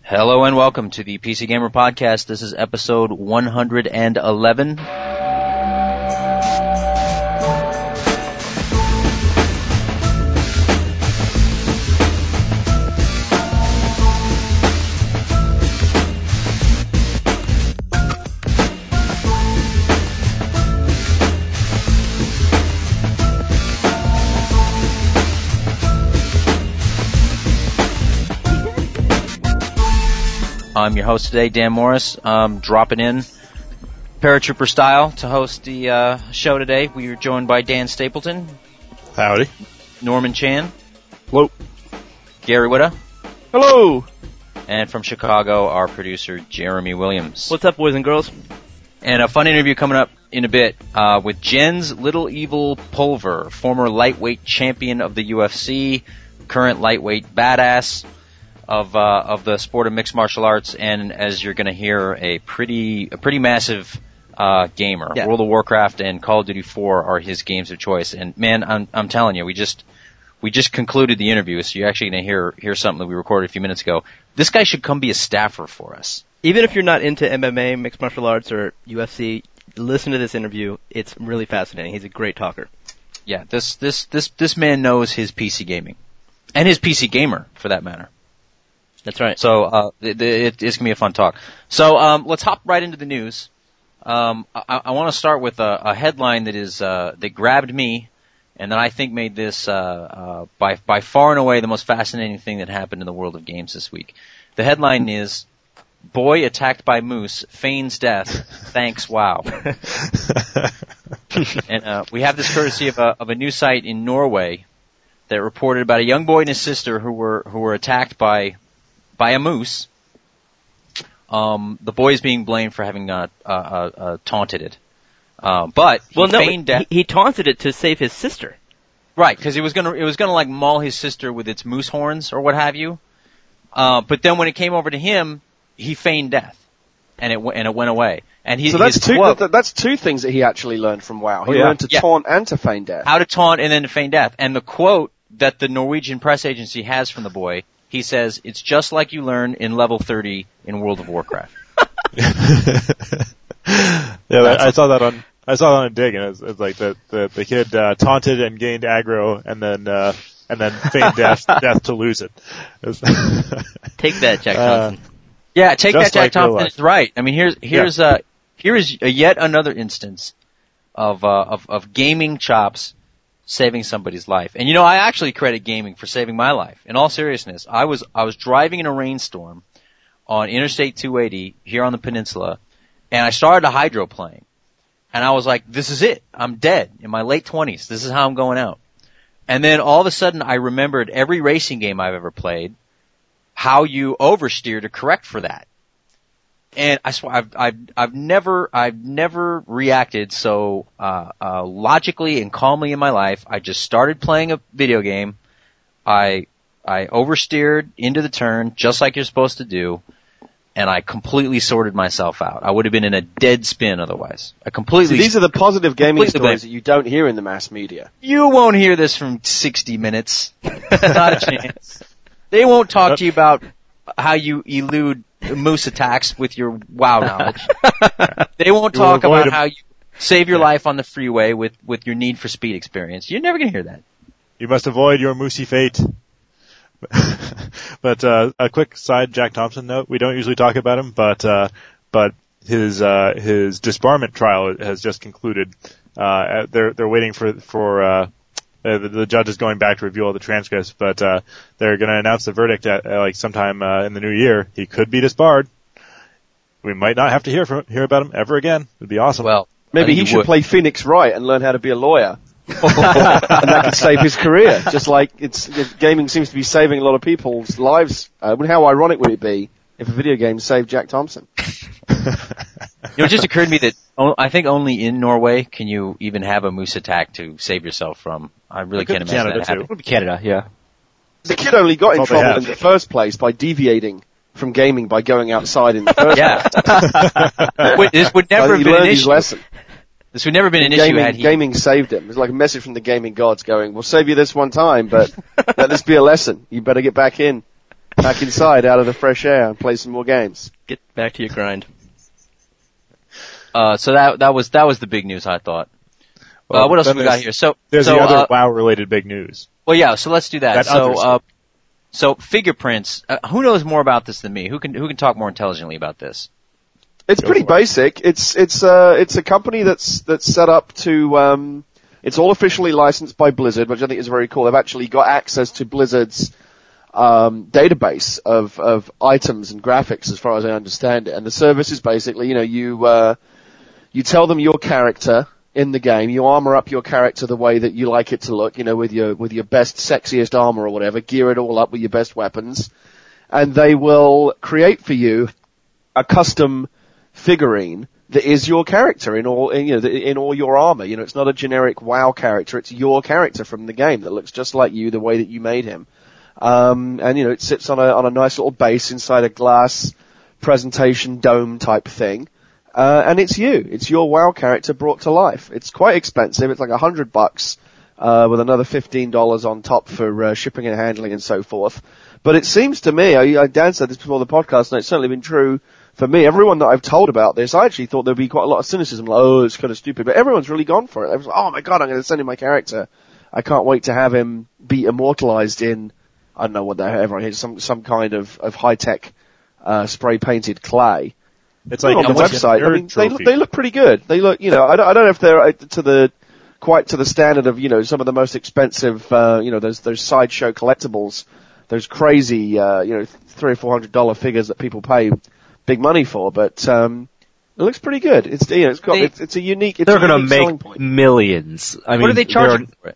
Hello and welcome to the PC Gamer Podcast. This is episode 111. I'm your host today, Dan Morris. Dropping in paratrooper style to host the show today. We are joined by Dan Stapleton. Howdy. Norman Chan. Hello. Gary Whitta. Hello. And from Chicago, our producer, Jeremy Williams. What's up, boys and girls? And a fun interview coming up in a bit with Jens Little Evil Pulver, former lightweight champion of the UFC, current lightweight badass of the sport of mixed martial arts, and as you're going to hear, a pretty massive gamer. Yeah. World of Warcraft and Call of Duty 4 are his games of choice. And man, I'm telling you, we just concluded the interview, so you're actually going to hear something that we recorded a few minutes ago. This guy should come be a staffer for us. Even if you're not into MMA, mixed martial arts, or UFC, listen to this interview. It's really fascinating. He's a great talker. Yeah, this man knows his PC gaming, and his PC gamer for that matter. That's right. So it's going to be a fun talk. So let's hop right into the news. I want to start with a headline that grabbed me, and that I think made this by far and away the most fascinating thing that happened in the world of games this week. The headline is, "Boy attacked by moose feigns death. Thanks, wow." And we have this courtesy of a news site in Norway that reported about a young boy and his sister who were attacked by a moose. The boy is being blamed for having taunted it. But feigned death. He taunted it to save his sister. Right, because it was gonna like maul his sister with its moose horns or what have you. But then when it came over to him, he feigned death, and it went away. And so that's two things that he actually learned from WoW. He learned to taunt and to feign death. How to taunt and then to feign death. And the quote that the Norwegian press agency has from the boy, he says, "It's just like you learn in level 30 in World of Warcraft." Yeah, I saw that on a dig, and it's like the kid taunted and gained aggro, and then feigned death to lose it. Take that, Jack Thompson. Yeah, take that, Jack Thompson. Is right. I mean, here is yet another instance of gaming chops saving somebody's life. And I actually credit gaming for saving my life. In all seriousness, I was driving in a rainstorm on Interstate 280 here on the peninsula, and I started a hydroplane. And I was like, this is it. I'm dead in my late 20s. This is how I'm going out. And then all of a sudden I remembered every racing game I've ever played, how you oversteer to correct for that. And I swear, I've never reacted so logically and calmly in my life. I just started playing a video game. I oversteered into the turn, just like you're supposed to do, and I completely sorted myself out. I would have been in a dead spin otherwise. These are the positive gaming stories that you don't hear in the mass media. You won't hear this from 60 Minutes. Not a chance. They won't talk to you about how you elude moose attacks with your WoW knowledge. They won't talk about how you save your life on the freeway with your Need for Speed experience. You're never going to hear that. You must avoid your moosey fate. But a quick side Jack Thompson note. We don't usually talk about him, but his disbarment trial has just concluded. They're waiting for the judge is going back to review all the transcripts, but they're going to announce the verdict at sometime in the new year. He could be disbarred. We might not have to hear about him ever again. It'd be awesome. Well, maybe he should play Phoenix Wright and learn how to be a lawyer. And that could save his career. Just like gaming seems to be saving a lot of people's lives. How ironic would it be if a video game saved Jack Thompson? It just occurred to me that I think only in Norway can you even have a moose attack to save yourself from. I really can't imagine that happening. It would be Canada, yeah. The kid only got in trouble in the first place by deviating from gaming by going outside in the first place. This would never have been an issue. Lesson. This would never have been an issue had he... Gaming saved him. It was like a message from the gaming gods going, we'll save you this one time, but let this be a lesson. You better get back in. back inside out of the fresh air and play some more games. Get back to your grind. So that was the big news, I thought. Well, what else have we got here? There's the other WoW-related big news. Well, yeah, so let's do that. That So Figureprints, who knows more about this than me? Who can talk more intelligently about this? It's pretty basic. It's a company that's set up to, it's all officially licensed by Blizzard, which I think is very cool. They've actually got access to Blizzard's database of items and graphics, as far as I understand it. And the service is basically, you tell them your character in the game, you armor up your character the way that you like it to look, with your best, sexiest armor or whatever, gear it all up with your best weapons, and they will create for you a custom figurine that is your character in all your armor. It's not a generic WoW character, it's your character from the game that looks just like you, the way that you made him. And it sits on a nice little base inside a glass presentation dome type thing. And it's you. It's your WoW character brought to life. It's quite expensive. It's like $100, with another $15 on top for, shipping and handling and so forth. But it seems to me, Dan said this before the podcast, and it's certainly been true for me. Everyone that I've told about this, I actually thought there'd be quite a lot of cynicism, like, oh, it's kind of stupid, but everyone's really gone for it. Everyone's like, oh my god, I'm going to send in my character. I can't wait to have him be immortalized in, I don't know what everyone is, some kind of high-tech, spray-painted clay. It's like on the website. I mean, they look pretty good. They look, I don't know if they're quite to the standard of, some of the most expensive, those sideshow collectibles, those crazy, $300 or $400 figures that people pay big money for. But it looks pretty good. It's it's a unique. They're going to make millions. I mean, what are they charging for it?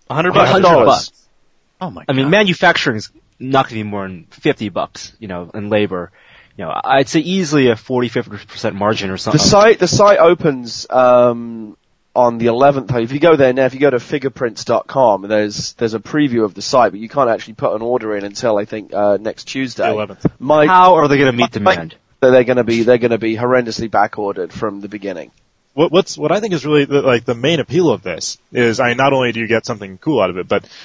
$100. Oh my god. I mean, manufacturing is not going to be more than $50, and labor. I'd say easily a 40-50% margin or something. The site opens on the 11th. If you go there now, if you go to figureprints.com, there's a preview of the site, but you can't actually put an order in until I think next Tuesday. The 11th. How are they going to meet demand? They're going to be horrendously back ordered from the beginning. What I think is really the main appeal of this is, not only do you get something cool out of it, but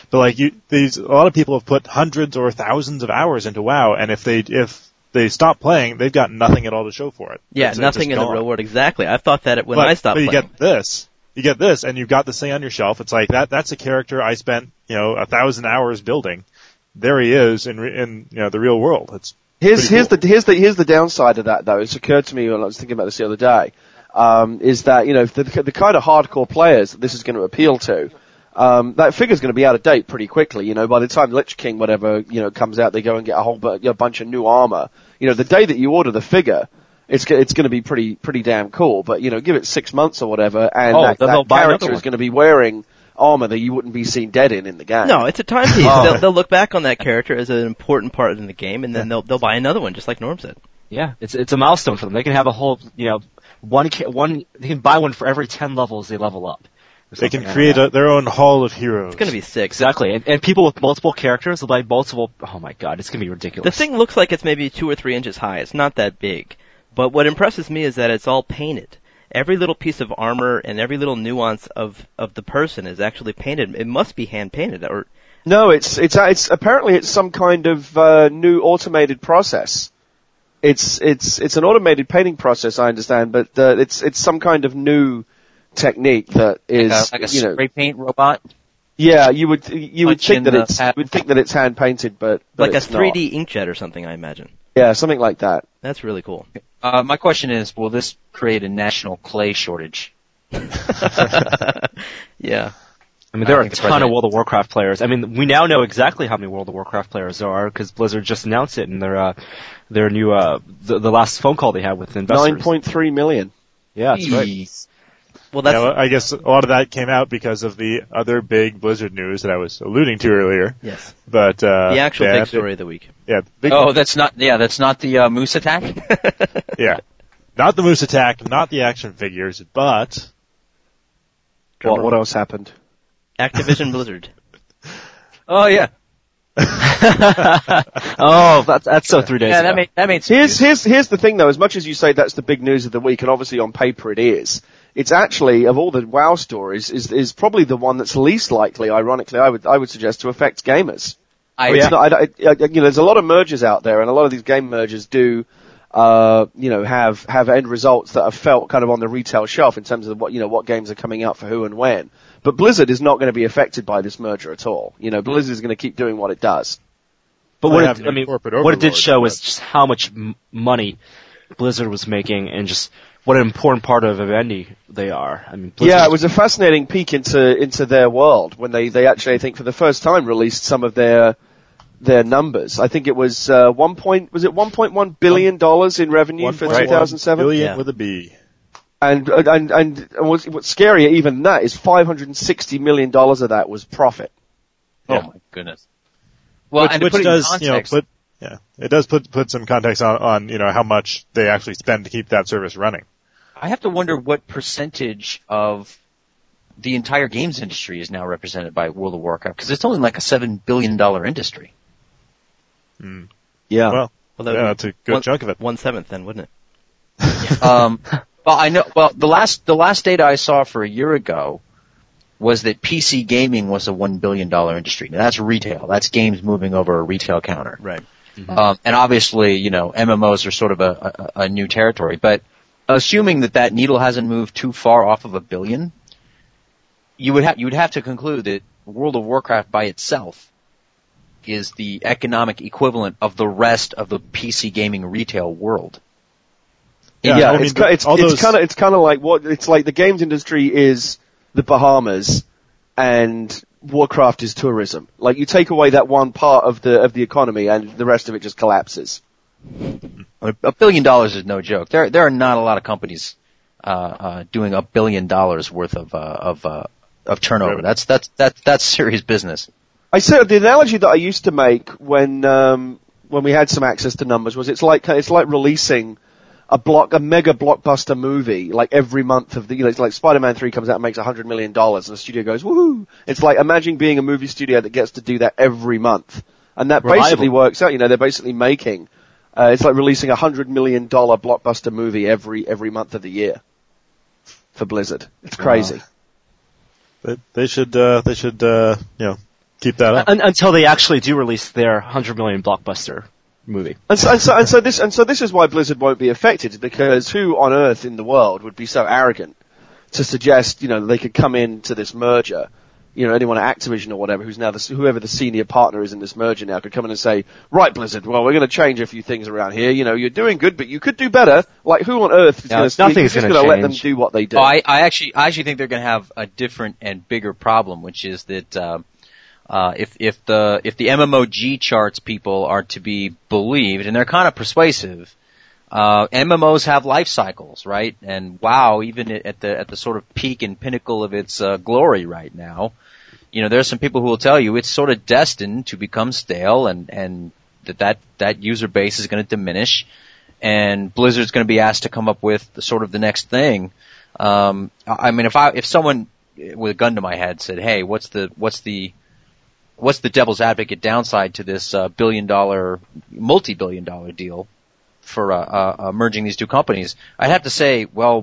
a lot of people have put hundreds or thousands of hours into WoW, and if they stop playing, they've got nothing at all to show for it. Yeah, nothing in the real world. Exactly. I thought that when I stopped playing. You get this, and you've got this thing on your shelf. It's like that's a character I spent 1,000 hours building. There he is in the real world. It's here's the downside of that though. It's occurred to me when I was thinking about this the other day. Is that the kind of hardcore players that this is going to appeal to. That figure's going to be out of date pretty quickly. By the time Lich King comes out, they go and get a bunch of new armor. The day that you order the figure, it's going to be pretty damn cool. But give it 6 months or whatever, and that character is going to be wearing armor that you wouldn't be seen dead in the game. No, it's a timepiece. They'll look back on that character as an important part in the game, and then they'll buy another one, just like Norm said. Yeah, it's a milestone for them. They can have a whole one. They can buy one for every 10 levels they level up. They can create their own Hall of Heroes. It's going to be sick. Exactly. And people with multiple characters will buy multiple. Oh my god, it's going to be ridiculous. The thing looks like it's maybe 2 or 3 inches high. It's not that big. But what impresses me is that it's all painted. Every little piece of armor and every little nuance of the person is actually painted. It must be hand painted, or no? It's apparently it's some kind of new automated process. It's an automated painting process, I understand, but it's some kind of new technique that is like a spray paint robot. Yeah, you would think that it's hand painted, but like it's a 3D inkjet or something, I imagine. Yeah, something like that. That's really cool. My question is, will this create a national clay shortage? Yeah. I mean, there are a ton of World of Warcraft players. I mean, we now know exactly how many World of Warcraft players there are because Blizzard just announced it in their new the last phone call they had with investors. 9.3 million. Yeah, that's right. Well, I guess a lot of that came out because of the other big Blizzard news that I was alluding to earlier. Yes. But the actual big story of the week. Yeah. That's not the Moose attack. Yeah. Not the Moose attack, not the action figures, but what else happened? Activision Blizzard. Oh yeah. Oh, that's so 3 days ago. That makes here's the thing though. As much as you say that's the big news of the week, and obviously on paper it is, it's actually, of all the WoW stories, is probably the one that's least likely, ironically, I would suggest, to affect gamers. It's not, there's a lot of mergers out there, and a lot of these game mergers do, have end results that are felt kind of on the retail shelf in terms of what games are coming out for who and when. But Blizzard is not going to be affected by this merger at all. Blizzard is going to keep doing what it does. But what it did show was just how much money Blizzard was making, and just what an important part of Vivendi they are. I mean, Blizzard, it was a fascinating peek into their world when they actually, I think, for the first time released some of their numbers. I think it was $1.1 billion in revenue for 2007? Billion with a B. And what's scarier even than that is $560 million of that was profit. Yeah. Oh my goodness. Well, which does, it does put some context on how much they actually spend to keep that service running. I have to wonder what percentage of the entire games industry is now represented by World of Warcraft, because it's only like a $7 billion industry. Yeah. Well, that's a good chunk of it. 1/7 then, wouldn't it? Well, I know. Well, the last data I saw for a year ago was that PC gaming was a $1 billion industry. Now that's retail. That's games moving over a retail counter. Right. Mm-hmm. And obviously, MMOs are sort of a new territory. But assuming that needle hasn't moved too far off of $1 billion, you would have to conclude that World of Warcraft by itself is the economic equivalent of the rest of the PC gaming retail world. It's kind of like it's like the games industry is the Bahamas and Warcraft is tourism. Like, you take away that one part of the economy and the rest of it just collapses. $1 billion is no joke. There are not a lot of companies doing $1 billion worth of turnover. That's serious business. I said the analogy that I used to make when we had some access to numbers was it's like releasing a mega blockbuster movie like every month of the, it's like Spider-Man 3 comes out and makes $100 million and the studio goes, woohoo! It's like, imagine being a movie studio that gets to do that every month. And that basically works out, they're basically making, it's like releasing $100 million blockbuster movie every month of the year for Blizzard. It's crazy. They should keep that up. Until they actually do release their $100 million blockbuster movie. And so this is why Blizzard won't be affected, because who on earth in the world would be so arrogant to suggest, they could come into this merger, anyone at Activision or whatever, who's now whoever the senior partner is in this merger now, could come in and say, right, Blizzard, well, we're going to change a few things around here. You're doing good, but you could do better. Like, who on earth is going to let them do what they do? I actually think they're going to have a different and bigger problem, which is that, if the MMOG charts people are to be believed, and they're kind of persuasive, MMOs have life cycles, right? And WoW, even at the sort of peak and pinnacle of its glory right now, there's some people who will tell you it's sort of destined to become stale, and that user base is going to diminish, and Blizzard's going to be asked to come up with the next thing. I mean, if someone with a gun to my head said, "Hey, what's the devil's advocate downside to this multi-billion-dollar deal for merging these two companies?" I'd have to say, well,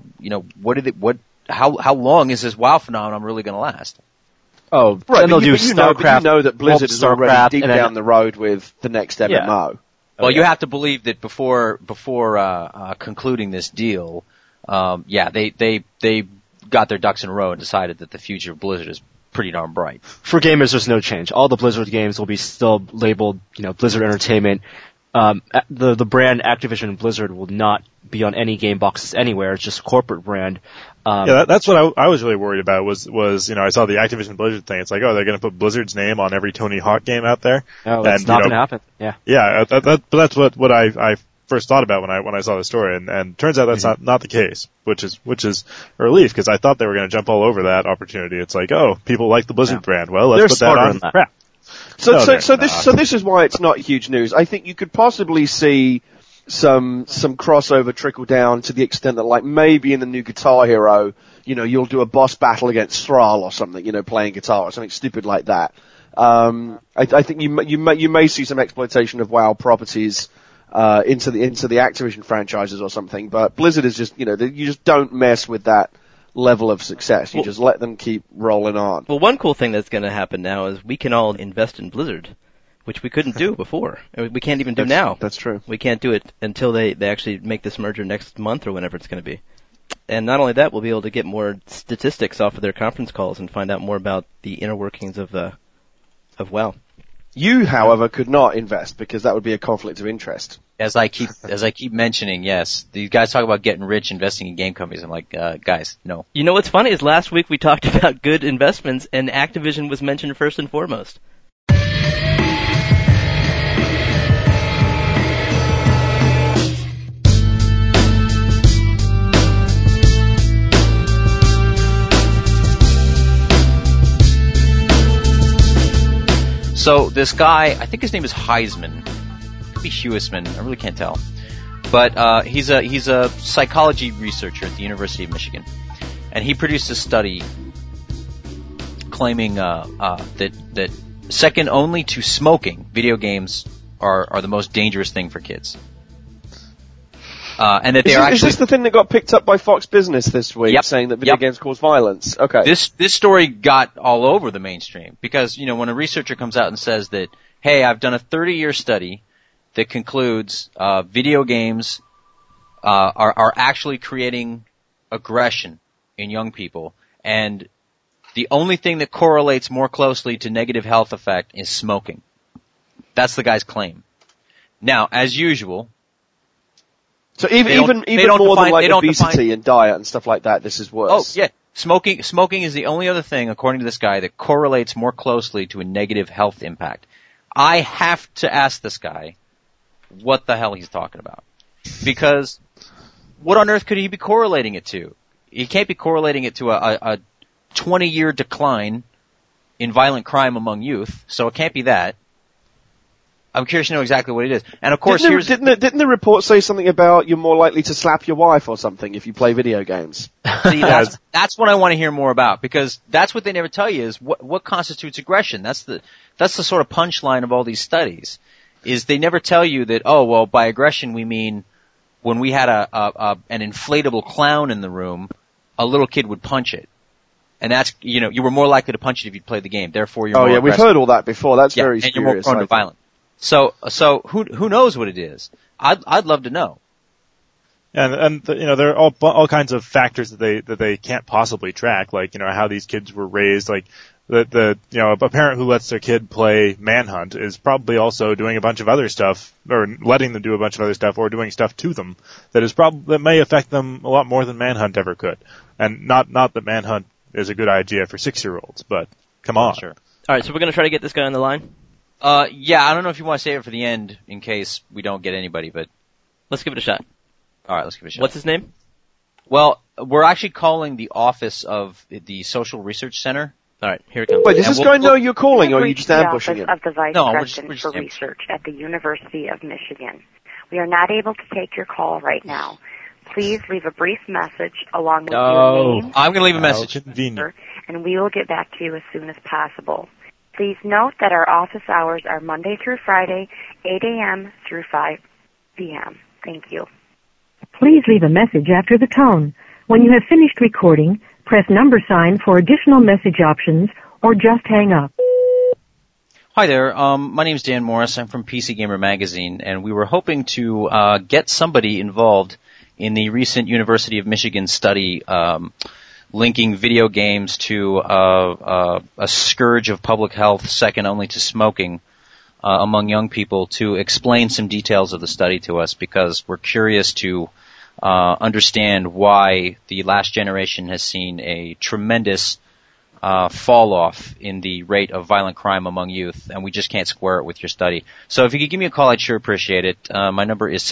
how long is this WoW phenomenon really going to last? Oh, right. Then they'll do StarCraft. But you know that Blizzard is already deep down the road with the next MMO. Yeah. Well, you have to believe that before concluding this deal, they got their ducks in a row and decided that the future of Blizzard is pretty darn bright. For gamers, there's no change. All the Blizzard games will be still labeled, Blizzard Entertainment. The brand Activision Blizzard will not be on any game boxes anywhere. It's just a corporate brand. That's what I was really worried about was I saw the Activision Blizzard thing. It's like, they're going to put Blizzard's name on every Tony Hawk game out there. No, that's not going to happen. Yeah. Yeah, but that's what I first thought about when I saw the story, and turns out that's not the case, which is a relief, because I thought they were going to jump all over that opportunity. It's like, people like the Blizzard brand. Well, let's put that on. Crap. So this is why it's not huge news. I think you could possibly see some crossover trickle down to the extent that, like, maybe in the new Guitar Hero, you'll do a boss battle against Thrall or something, playing guitar or something stupid like that. I think you may see some exploitation of WoW properties into the Activision franchises or something, but Blizzard is just, you just don't mess with that level of success. You just let them keep rolling on. Well, one cool thing that's going to happen now is we can all invest in Blizzard. which we couldn't do before. We can't even do That's- now. That's true. We can't do it until they actually make this merger next month or whenever it's going to be. And not only that, we'll be able to get more statistics off of their conference calls and find out more about the inner workings of WoW. You, however, could not invest because that would be a conflict of interest. As I keep mentioning, yes, these guys talk about getting rich, investing in game companies. I'm like, guys, no. You know what's funny is last week we talked about good investments, and Activision was mentioned first and foremost. So this guy, I think his name is Heisman. Could be Huisman. I really can't tell. But he's a psychology researcher at the University of Michigan, and he produced a study claiming that second only to smoking, video games are the most dangerous thing for kids. And that they are actually. Is this the thing that got picked up by Fox Business this week, Yep. saying that video games cause violence? Okay. This story got all over the mainstream because, you know, when a researcher comes out and says that, hey, I've done a 30-year study that concludes video games are actually creating aggression in young people, and the only thing that correlates more closely to negative health effect is smoking. That's the guy's claim. Now, as usual. So even more than like obesity and diet and stuff like that, this is worse. Oh, yeah. Smoking is the only other thing, according to this guy, that correlates more closely to a negative health impact. I have to ask this guy what the hell he's talking about. Because what on earth could he be correlating it to? He can't be correlating it to a 20-year decline in violent crime among youth, so it can't be that. I'm curious to know exactly what it is. And of course, didn't the report say something about you're more likely to slap your wife or something if you play video games? See, that's what I want to hear more about, because that's what they never tell you is what constitutes aggression. That's the sort of punchline of all these studies, is they never tell you that, oh, well, by aggression we mean when we had an inflatable clown in the room, a little kid would punch it. And that's, you know, you were more likely to punch it if you played the game. Therefore, you're more aggressive. We've heard all that before. That's very and spurious. you're more prone to violence. So who knows what it is? I'd love to know. And you know, there are all kinds of factors that they can't possibly track, like, you know, how these kids were raised, like the you know, a parent who lets their kid play Manhunt is probably also doing a bunch of other stuff, or letting them do a bunch of other stuff, or doing stuff to them that may affect them a lot more than Manhunt ever could. And not that Manhunt is a good idea for 6-year-olds, but come on. Sure. All right, so we're going to try to get this guy on the line. Yeah, I don't know if you want to save it for the end in case we don't get anybody, but Let's give it a shot. all right, let's give it a shot. What's his name? Well, we're actually calling the office of the Social Research Center. All right, here it comes. Wait, does this guy know you're calling, or are you just ambushing him? Of the Vice No, we're President just for Research at the University of Michigan. We are not able to take your call right now. Please leave a brief message along with your name. I'm going to leave a message. Convenient. And we will get back to you as soon as possible. Please note that our office hours are Monday through Friday, 8 a.m. through 5 p.m. Thank you. Please leave a message after the tone. When you have finished recording, press $sign for additional message options, or just hang up. Hi there. My name's Dan Morris. I'm from PC Gamer Magazine, and we were hoping to get somebody involved in the recent University of Michigan study linking video games to a scourge of public health second only to smoking among young people, to explain some details of the study to us, because we're curious to understand why the last generation has seen a tremendous fall off in the rate of violent crime among youth, and we just can't square it with your study. So if you could give me a call, I'd sure appreciate it. My number is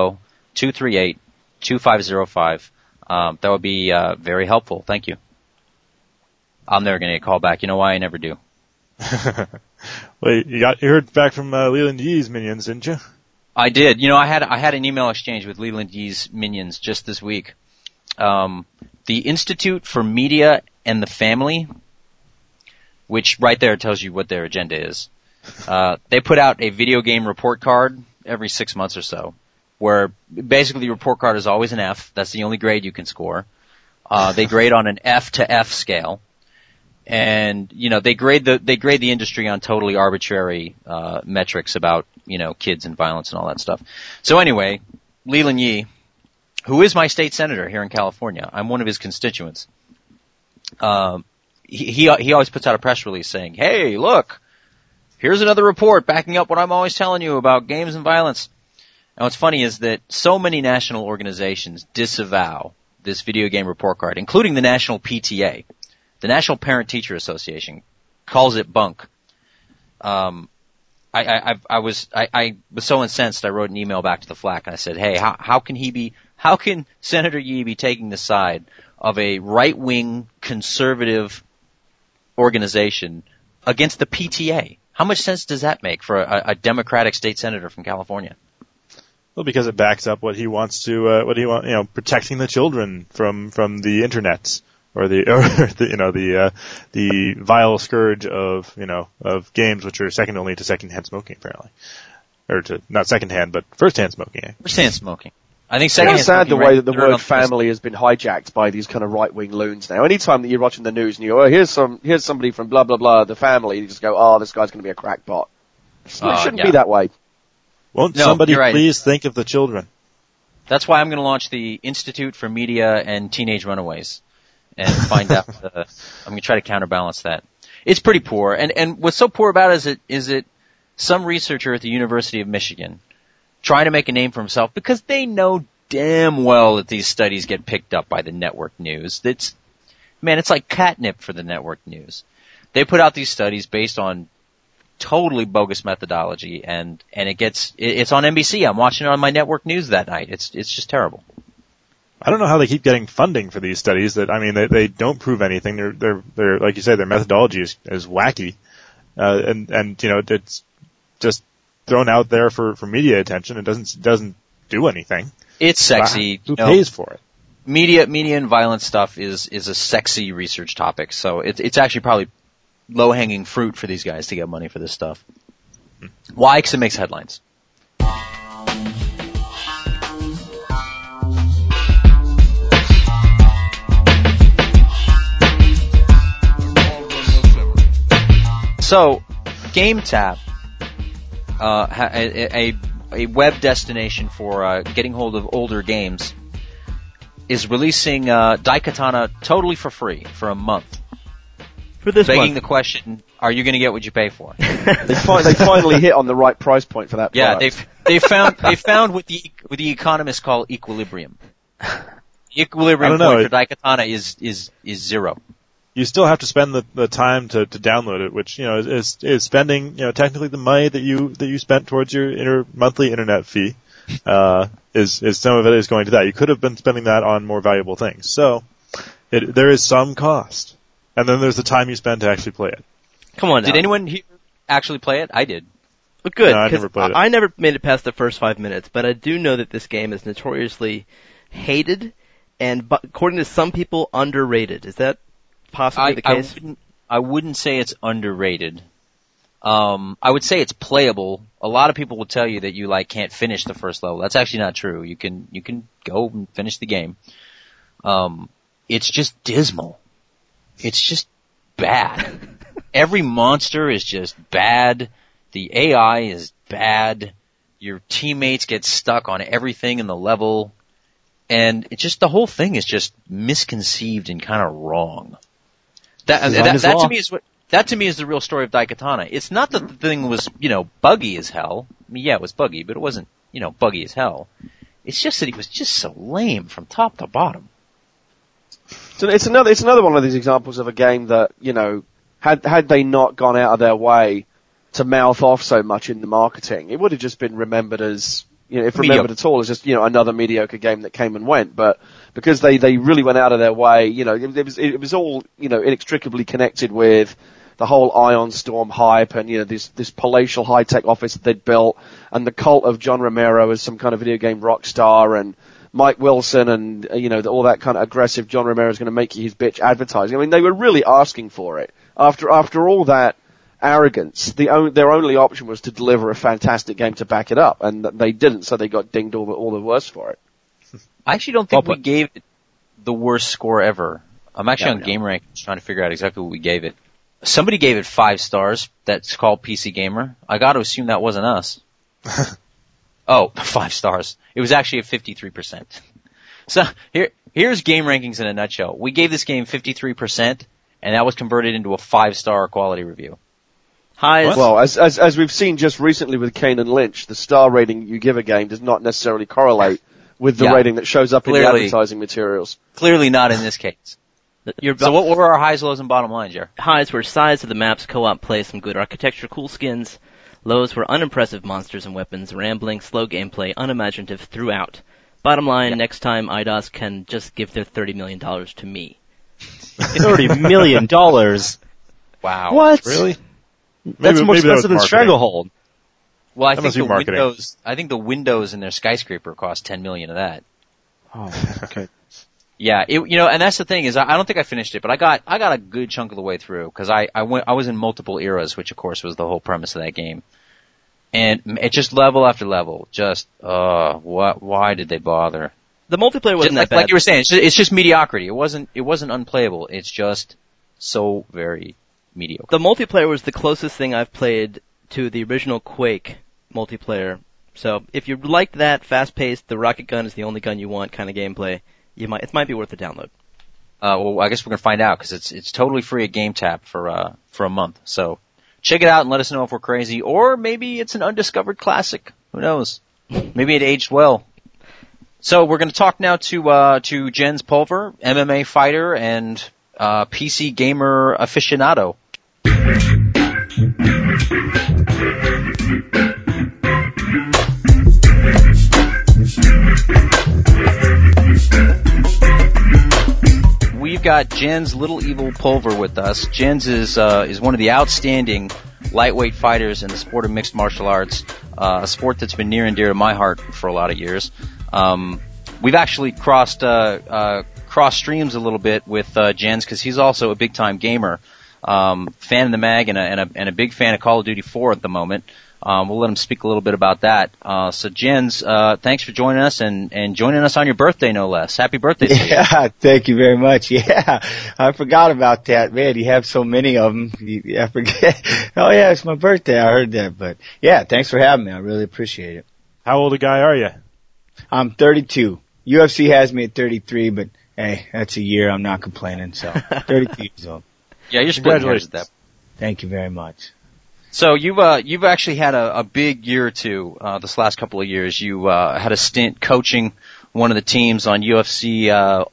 650-238-2505. That would be very helpful. Thank you. I'm never going to get a call back. You know why? I never do. Wait, you heard back from Leland Yee's minions, didn't you? I did. You know, I had an email exchange with Leland Yee's minions just this week. The Institute for Media and the Family, which right there tells you what their agenda is. They put out a video game report card every 6 months or so, where basically the report card is always an F. That's the only grade you can score. They grade on an F to F scale. And, they grade the industry on totally arbitrary, metrics about, kids and violence and all that stuff. So anyway, Leland Yee, who is my state senator here in California, I'm one of his constituents. He always puts out a press release saying, hey, look, here's another report backing up what I'm always telling you about games and violence. And what's funny is that so many national organizations disavow this video game report card, including the National PTA. The National Parent Teacher Association calls it bunk. I was so incensed I wrote an email back to the FLAC and I said, hey, how can Senator Yee be taking the side of a right-wing conservative organization against the PTA? How much sense does that make for a Democratic state senator from California? Well, because it backs up what he wants to, protecting the children from the internet. Or the vile scourge of games which are second only to secondhand smoking, apparently. Or to, not secondhand, but first-hand smoking. First-hand smoking. I think secondhand smoking. It's sad the way that the word on family has been hijacked by these kind of right-wing loons now. Anytime that you're watching the news and you go, oh, here's somebody from blah, blah, blah, the family, you just go, oh, this guy's going to be a crackpot. It shouldn't be that way. Won't somebody please think of the children? That's why I'm going to launch the Institute for Media and Teenage Runaways. And find out, I'm going to try to counterbalance that. It's pretty poor. And what's so poor about it is it some researcher at the University of Michigan trying to make a name for himself because they know damn well that these studies get picked up by the network news. It's like catnip for the network news. They put out these studies based on totally bogus methodology and it's on NBC. I'm watching it on my network news that night. It's just terrible. I don't know how they keep getting funding for these studies they don't prove anything. They're like you say, their methodology is wacky. And it's just thrown out there for media attention. It doesn't do anything. It's sexy. Who pays for it? Media and violence stuff is a sexy research topic. So it's actually probably low-hanging fruit for these guys to get money for this stuff. Why? Because it makes headlines. So, GameTap, a web destination for getting hold of older games, is releasing Daikatana totally for free for a month. For this begging month. the question, are you going to get what you pay for? They finally hit on the right price point for that product. Yeah, they found what the economists call equilibrium. Equilibrium point for Daikatana is zero. You still have to spend the time to download it, which is spending technically the money that you spent towards your monthly internet fee. Is some of it is going to that. You could have been spending that on more valuable things. So there is some cost, and then there's the time you spend to actually play it. Come on now. Did anyone here actually play it? I did. Well, good. No, I never played it. I never made it past the first 5 minutes, but I do know that this game is notoriously hated and, according to some people, underrated. Is that possibly the case? I wouldn't say it's underrated. I would say it's playable. A lot of people will tell you that you can't finish the first level. That's actually not true. You can go and finish the game. It's just dismal. It's just bad. Every monster is just bad. The AI is bad. Your teammates get stuck on everything in the level. And it's just, the whole thing is just misconceived and kind of wrong. That to me is the real story of Daikatana. It's not that the thing was, buggy as hell. I mean, yeah, it was buggy, but it wasn't, buggy as hell. It's just that it was just so lame from top to bottom. So it's another one of these examples of a game that, had they not gone out of their way to mouth off so much in the marketing, it would have just been remembered as, if remembered at all, as just, another mediocre game that came and went. But because they really went out of their way, it was all, inextricably connected with the whole Ion Storm hype and, this palatial high-tech office that they'd built, and the cult of John Romero as some kind of video game rock star, and Mike Wilson and, all that kind of aggressive John Romero's going to make you his bitch advertising. I mean, they were really asking for it. After all that arrogance, their only option was to deliver a fantastic game to back it up, and they didn't, so they got dinged all the worse for it. I actually don't think we gave it the worst score ever. I'm actually on GameRank trying to figure out exactly what we gave it. Somebody gave it 5 stars. That's called PC Gamer. I got to assume that wasn't us. Oh, 5 stars. It was actually at 53%. So here's Game Rankings in a nutshell. We gave this game 53%, and that was converted into a 5-star quality review. Well, as we've seen just recently with Kane and Lynch, the star rating you give a game does not necessarily correlate with the rating that shows up in the advertising materials. Clearly not in this case. So what were our highs, lows, and bottom lines, Jer? Highs were size of the maps, co-op play, some good architecture, cool skins. Lows were unimpressive monsters and weapons, rambling, slow gameplay, unimaginative throughout. Bottom line, next time IDOS can just give their $30 million to me. $30 million? Wow. What? Really? That's more expensive than Stranglehold. Well, I think the windows in their skyscraper cost $10 million of that. Oh, okay. Yeah, and that's the thing is I don't think I finished it, but I got a good chunk of the way through because I was in multiple eras, which of course was the whole premise of that game. And it just level after level, why did they bother? The multiplayer wasn't that bad. Like you were saying, it's just mediocrity. It wasn't unplayable. It's just so very mediocre. The multiplayer was the closest thing I've played to the original Quake multiplayer. So if you liked that fast-paced, the rocket gun is the only gun you want kind of gameplay, it might be worth a download. Well, I guess we're gonna find out because it's totally free at GameTap for a month. So check it out and let us know if we're crazy, or maybe it's an undiscovered classic. Who knows? Maybe it aged well. So we're going to talk now to Jens Pulver, MMA fighter and PC gamer aficionado. We've got Jens Little Evil Pulver with us. Jens is one of the outstanding lightweight fighters in the sport of mixed martial arts, a sport that's been near and dear to my heart for a lot of years. We've actually crossed streams a little bit with Jens because he's also a big time gamer, fan of the mag and a big fan of Call of Duty 4 at the moment. We'll let him speak a little bit about that. So Jens, thanks for joining us and joining us on your birthday, no less. Happy birthday to you. Yeah, thank you very much. Yeah, I forgot about that. Man, you have so many of them. I forget. Oh yeah, it's my birthday. I heard that. But yeah, thanks for having me. I really appreciate it. How old a guy are you? I'm 32. UFC has me at 33, but hey, that's a year. I'm not complaining. So 32 years old. Yeah, you're splitting hairs at that. Thank you very much. So you've actually had a big year or two, this last couple of years. You, had a stint coaching one of the teams on UFC,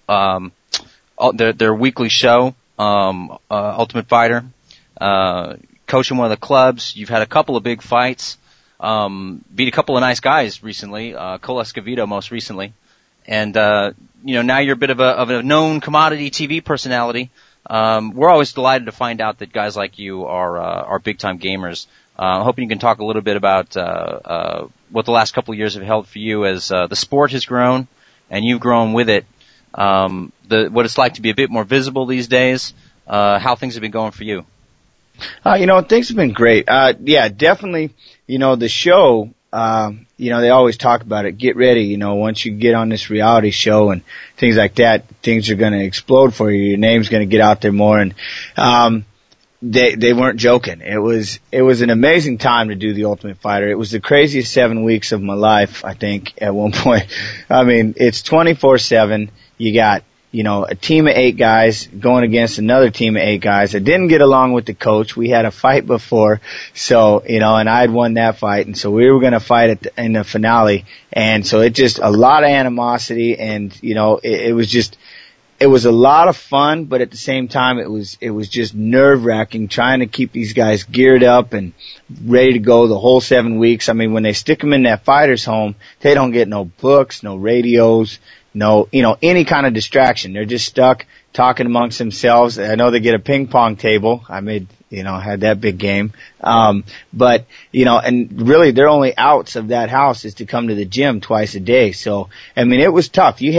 their weekly show, Ultimate Fighter, coaching one of the clubs. You've had a couple of big fights, beat a couple of nice guys recently, Cole Escovedo most recently. And, now you're a bit of a known commodity TV personality. We're always delighted to find out that guys like you are big time gamers. Hoping you can talk a little bit about what the last couple of years have held for you as the sport has grown and you've grown with it. What it's like to be a bit more visible these days. How things have been going for you. Things have been great. Yeah, definitely. The show. They always talk about it. Get ready. Once you get on this reality show and things like that, things are going to explode for you. Your name's going to get out there more. And, they weren't joking. It was an amazing time to do the Ultimate Fighter. It was the craziest 7 weeks of my life, I think, at one point. I mean, it's 24/7. You got, a team of 8 guys going against another team of 8 guys. I didn't get along with the coach. We had a fight before, so, and I had won that fight, and so we were going to fight in the finale. And so it just, a lot of animosity, and, it was a lot of fun, but at the same time, it was just nerve-wracking trying to keep these guys geared up and ready to go the whole 7 weeks. I mean, when they stick them in that fighter's home, they don't get no books, no radios, no, any kind of distraction. They're just stuck talking amongst themselves. I know they get a ping pong table. I had that big game. But, and really their only outs of that house is to come to the gym twice a day. So, I mean, it was tough. You had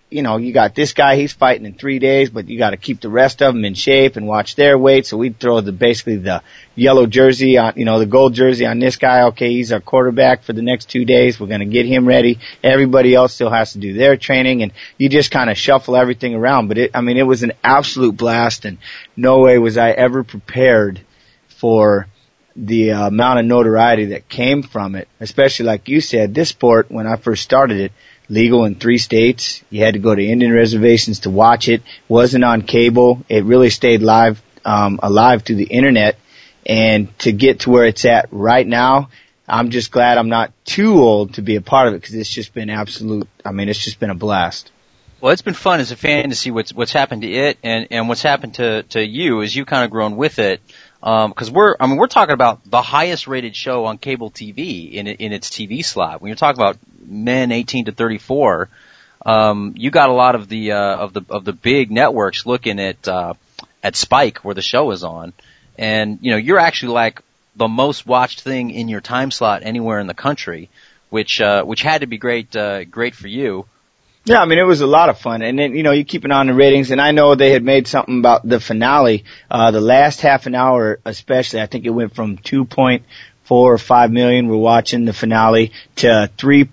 you got this guy, he's fighting in 3 days, but you got to keep the rest of them in shape and watch their weight. So we'd throw basically the yellow jersey on, the gold jersey on this guy. Okay, he's our quarterback for the next 2 days. We're going to get him ready. Everybody else still has to do their training, and you just kind of shuffle everything around. But it was an absolute blast, and no way was I ever prepared for the amount of notoriety that came from it. Especially like you said, this sport, when I first started it, legal in 3 states. You had to go to Indian reservations to watch it. Wasn't on cable. It really stayed alive through the internet. And to get to where it's at right now, I'm just glad I'm not too old to be a part of it, because it's just been it's just been a blast. Well, it's been fun as a fan to see what's happened to it and what's happened to you as you kind of grown with it. Because we're talking about the highest rated show on cable TV in its TV slot. When you're talking about men 18 to 34, you got a lot of the big networks looking at Spike where the show is on, and you're actually like the most watched thing in your time slot anywhere in the country, which had to be great for you. Yeah, it was a lot of fun. And then, you keep an eye on the ratings. And I know they had made something about the finale. The last half an hour, especially, I think it went from 2.4 or 5 million were watching the finale to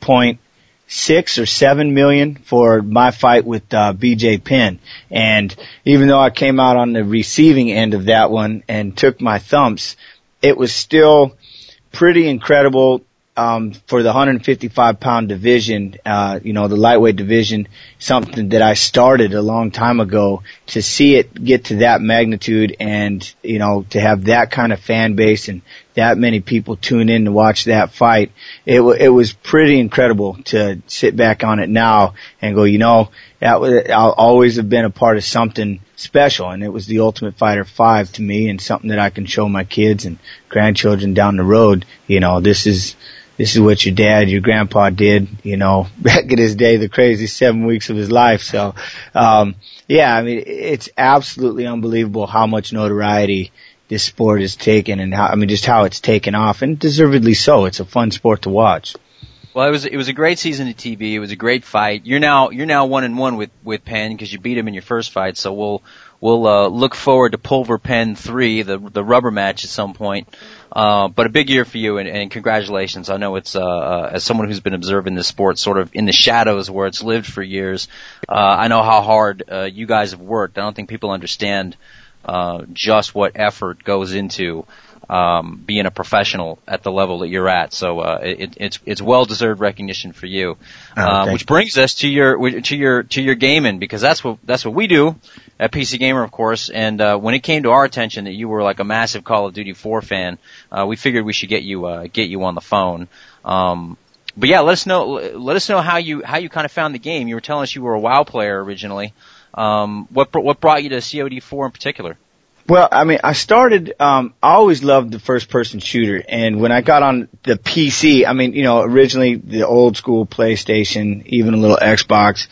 3.6 or 7 million for my fight with BJ Penn. And even though I came out on the receiving end of that one and took my thumps, it was still pretty incredible. For the 155-pound division, the lightweight division, something that I started a long time ago, to see it get to that magnitude and, to have that kind of fan base and that many people tune in to watch that fight, it was pretty incredible to sit back on it now and go, I'll always have been a part of something special, and it was the Ultimate Fighter 5 to me, and something that I can show my kids and grandchildren down the road. This is what your dad, your grandpa did, back in his day, the crazy 7 weeks of his life. So, it's absolutely unbelievable how much notoriety this sport has taken, and just how it's taken off, and deservedly so. It's a fun sport to watch. Well, it was a great season of TV. It was a great fight. You're now 1-1 with Penn because you beat him in your first fight. So we'll look forward to Pulver Penn 3, the rubber match at some point. But a big year for you, and congratulations. I know it's as someone who's been observing this sport sort of in the shadows where it's lived for years. I know how hard you guys have worked. I don't think people understand just what effort goes into being a professional at the level that you're at. So it's well-deserved recognition for you. Which brings us to your gaming, because that's what we do at PC Gamer, of course. And when it came to our attention that you were like a massive Call of Duty 4 fan, we figured we should get you on the phone. But yeah, let us know how you kind of found the game. You were telling us you were a WoW player originally. What brought you to COD4 in particular? Well, I started, I always loved the first person shooter, and when I got on the PC, originally the old school PlayStation, even a little Xbox,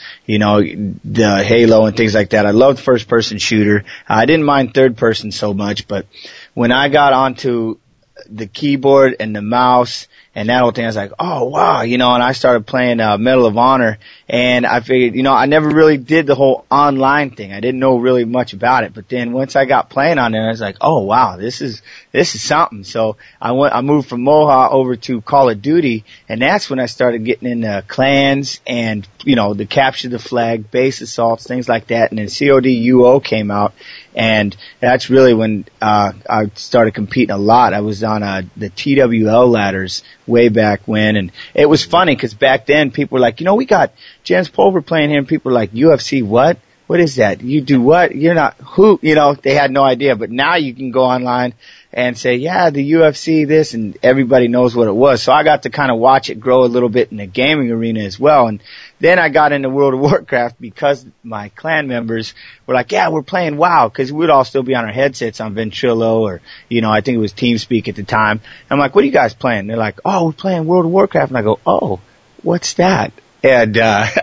the Halo and things like that. I loved first person shooter. I didn't mind third person so much, but when I got onto the keyboard and the mouse and that whole thing, I was like, oh wow, and I started playing Medal of Honor, and I figured, I never really did the whole online thing. I didn't know really much about it, but then once I got playing on there, I was like, oh wow, this is something. So I moved from Moha over to Call of Duty, and that's when I started getting into clans and, the capture the flag, base assaults, things like that, and then COD UO came out, and that's really when I started competing a lot. I was on the TWL ladders way back when, and it was funny because back then people were like, we got Jens Pulver playing here, and people were like, UFC, what? What is that? You do what? You're not who? They had no idea, but now you can go online and say, yeah, the UFC this, and everybody knows what it was. So I got to kind of watch it grow a little bit in the gaming arena as well. And then I got into World of Warcraft because my clan members were like, yeah, we're playing WoW, because we'd all still be on our headsets on Ventrilo or, I think it was TeamSpeak at the time. I'm like, what are you guys playing? They're like, oh, we're playing World of Warcraft. And I go, oh, what's that? And,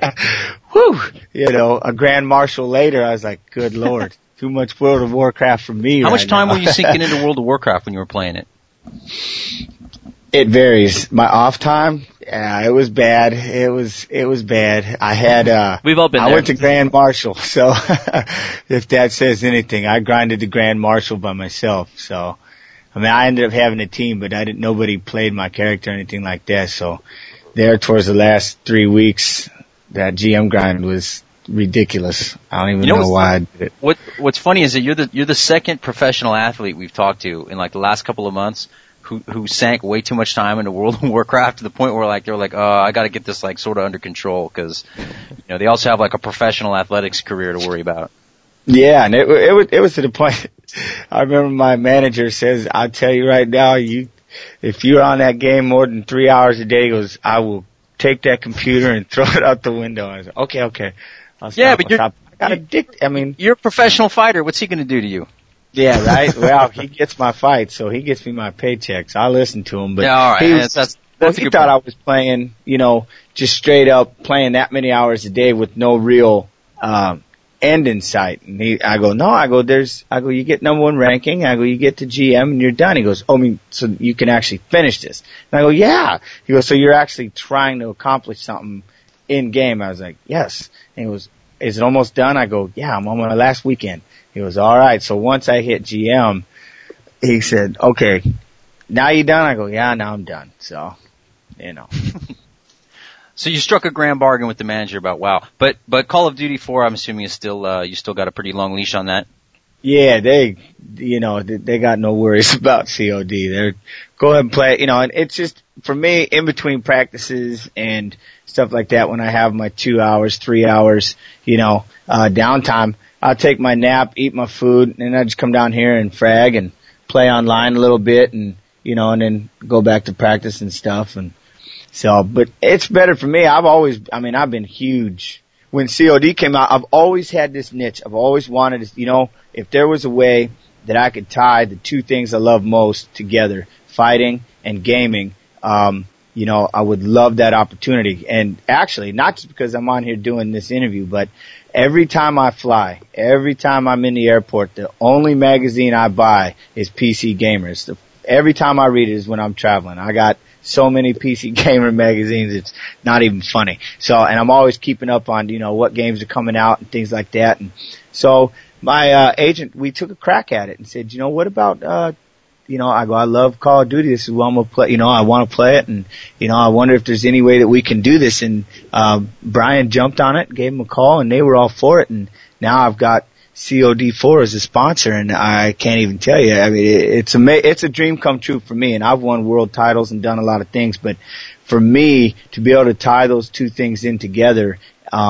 a Grand Marshal later, I was like, good Lord. Too much World of Warcraft for me. How much time were you sinking into World of Warcraft when you were playing it? It varies. My off time, Yeah, it was bad. It was bad. I had, We've all been there. I went to Grand Marshal, so if that says anything, I grinded the Grand Marshal by myself, so. I mean, I ended up having a team, but nobody played my character or anything like that, so there towards the last 3 weeks, that GM grind was ridiculous. I don't even know why I did it. What's funny is that you're the second professional athlete we've talked to in like the last couple of months who sank way too much time into World of Warcraft to the point where like they're like, oh, I got to get this like sort of under control because they also have like a professional athletics career to worry about. Yeah, and it was to the point. I remember my manager says, "I'll tell you right now, if you're on that game more than 3 hours a day, he goes, I will take that computer and throw it out the window." I was like, okay. I'll stop, but I got addicted. I mean, you're a professional fighter. What's he going to do to you? Yeah, right. Well, he gets my fights, so he gets me my paychecks. I listen to him, but yeah, all right. He thought I was playing, just straight up playing that many hours a day with no real end in sight. And I go, you get number 1 ranking. I go, you get to GM and you're done. He goes, so you can actually finish this. And I go, yeah. He goes, so you're actually trying to accomplish something in game. I was like, yes. And he goes, is it almost done? I go, yeah, I'm on my last weekend. He goes, all right. So once I hit GM, he said, okay, now you done? I go, yeah, now I'm done. So, So you struck a grand bargain with the manager about WoW, but Call of Duty 4, I'm assuming is still you still got a pretty long leash on that. Yeah, they got no worries about COD. They're go ahead and play, and it's just for me in between practices and stuff like that. When I have my 2 hours, 3 hours, downtime, I'll take my nap, eat my food, and I just come down here and frag and play online a little bit, and and then go back to practice and stuff and. So, but it's better for me. I've been huge. When COD came out, I've always had this niche. I've always wanted to, if there was a way that I could tie the two things I love most together, fighting and gaming, I would love that opportunity. And actually, not just because I'm on here doing this interview, but every time I fly, every time I'm in the airport, the only magazine I buy is PC Gamers. Every time I read it is when I'm traveling. I got so many PC Gamer magazines, it's not even funny. So, and I'm always keeping up on, what games are coming out and things like that. And so my agent, we took a crack at it and said, what about, I go, I love Call of Duty. This is what I'm going to play. I want to play it. And, I wonder if there's any way that we can do this. And, Brian jumped on it, gave him a call, and they were all for it. And now I've got COD4 as a sponsor, and I can't even tell you. I mean, it's a dream come true for me, and I've won world titles and done a lot of things, but for me to be able to tie those two things in together,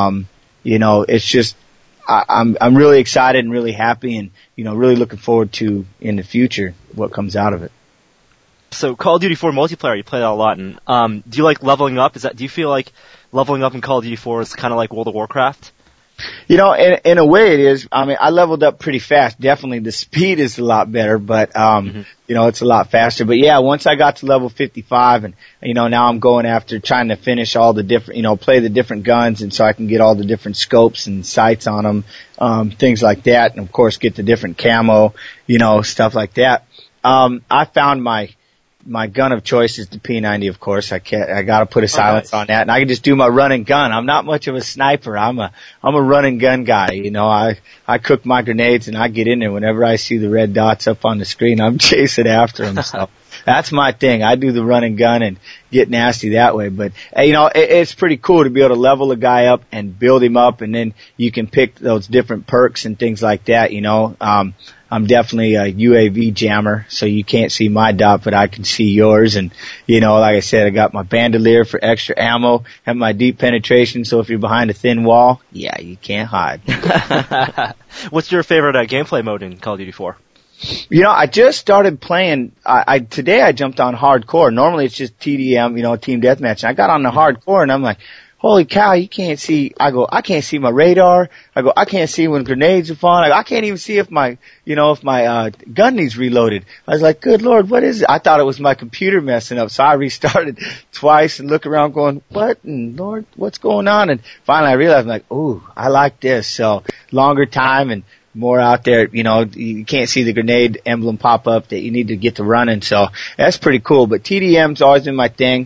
it's just, I'm really excited and really happy and, really looking forward to in the future what comes out of it. So Call of Duty 4 multiplayer, you play that a lot, and do you like leveling up? Do you feel like leveling up in Call of Duty 4 is kind of like World of Warcraft? In a way it is. I mean, I leveled up pretty fast. Definitely the speed is a lot better, but, it's a lot faster. But yeah, once I got to level 55 and, now I'm going after trying to finish all the different, play the different guns and so I can get all the different scopes and sights on them, things like that. And of course get the different camo, stuff like that. I found my gun of choice is the P90, of course. I gotta put a silence on that, and I can just do my run and gun. I'm not much of a sniper. I'm a run and gun guy. I cook my grenades and I get in there whenever I see the red dots up on the screen. I'm chasing after them. So that's my thing. I do the run and gun and get nasty that way. But it's pretty cool to be able to level a guy up and build him up, and then you can pick those different perks and things like that. I'm definitely a UAV jammer, so you can't see my dot, but I can see yours. And, like I said, I got my bandolier for extra ammo, have my deep penetration, so if you're behind a thin wall, yeah, you can't hide. What's your favorite gameplay mode in Call of Duty 4? I just started playing, today I jumped on hardcore. Normally it's just TDM, team deathmatch. And I got on the hardcore and I'm like, holy cow, you can't see. I go, I can't see my radar. I go, I can't see when grenades are falling. I can't even see if my gun needs reloaded. I was like, good Lord, what is it? I thought it was my computer messing up. So I restarted twice and look around going, what? And Lord, what's going on? And finally I realized, I'm like, ooh, I like this. So longer time and more out there, you can't see the grenade emblem pop up that you need to get to running. So that's pretty cool. But TDM's always been my thing.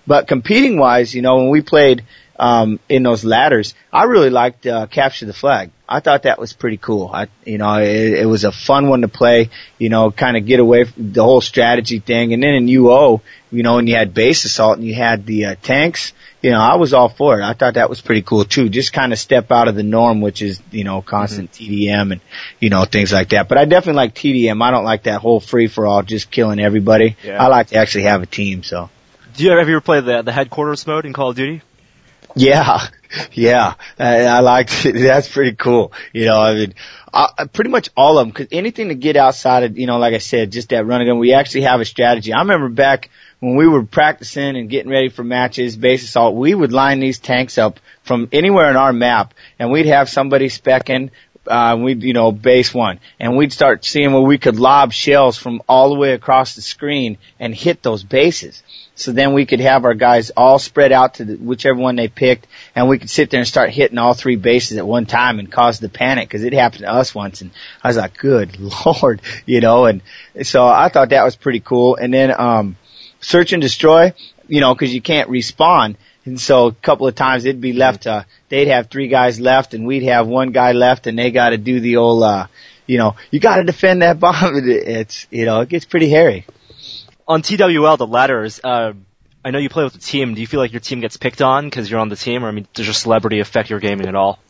But competing wise, when we played in those ladders, I really liked Capture the Flag. I thought that was pretty cool. It was a fun one to play, kind of get away from the whole strategy thing. And then in UO, when you had base assault and you had the tanks, I was all for it. I thought that was pretty cool too. Just kind of step out of the norm, which is, constant TDM and, things like that. But I definitely like TDM. I don't like that whole free for all, just killing everybody. Yeah. I like to actually have a team, so. Have you ever played the headquarters mode in Call of Duty? Yeah. I liked it. That's pretty cool. Pretty much all of them, cause anything to get outside of, like I said, just that run and gun, we actually have a strategy. I remember back when we were practicing and getting ready for matches, base assault, we would line these tanks up from anywhere in our map, and we'd have somebody specking, base one, and we'd start seeing where we could lob shells from all the way across the screen and hit those bases. So then we could have our guys all spread out to whichever one they picked, and we could sit there and start hitting all 3 bases at one time and cause the panic, because it happened to us once, and I was like, good Lord, and so I thought that was pretty cool. And then search and destroy, because you can't respawn. And so a couple of times it'd be left, they'd have 3 guys left and we'd have 1 guy left, and they gotta do the old, you gotta defend that bomb. It's, it gets pretty hairy. On TWL, the ladders, I know you play with a team. Do you feel like your team gets picked on because you're on the team, or does your celebrity affect your gaming at all?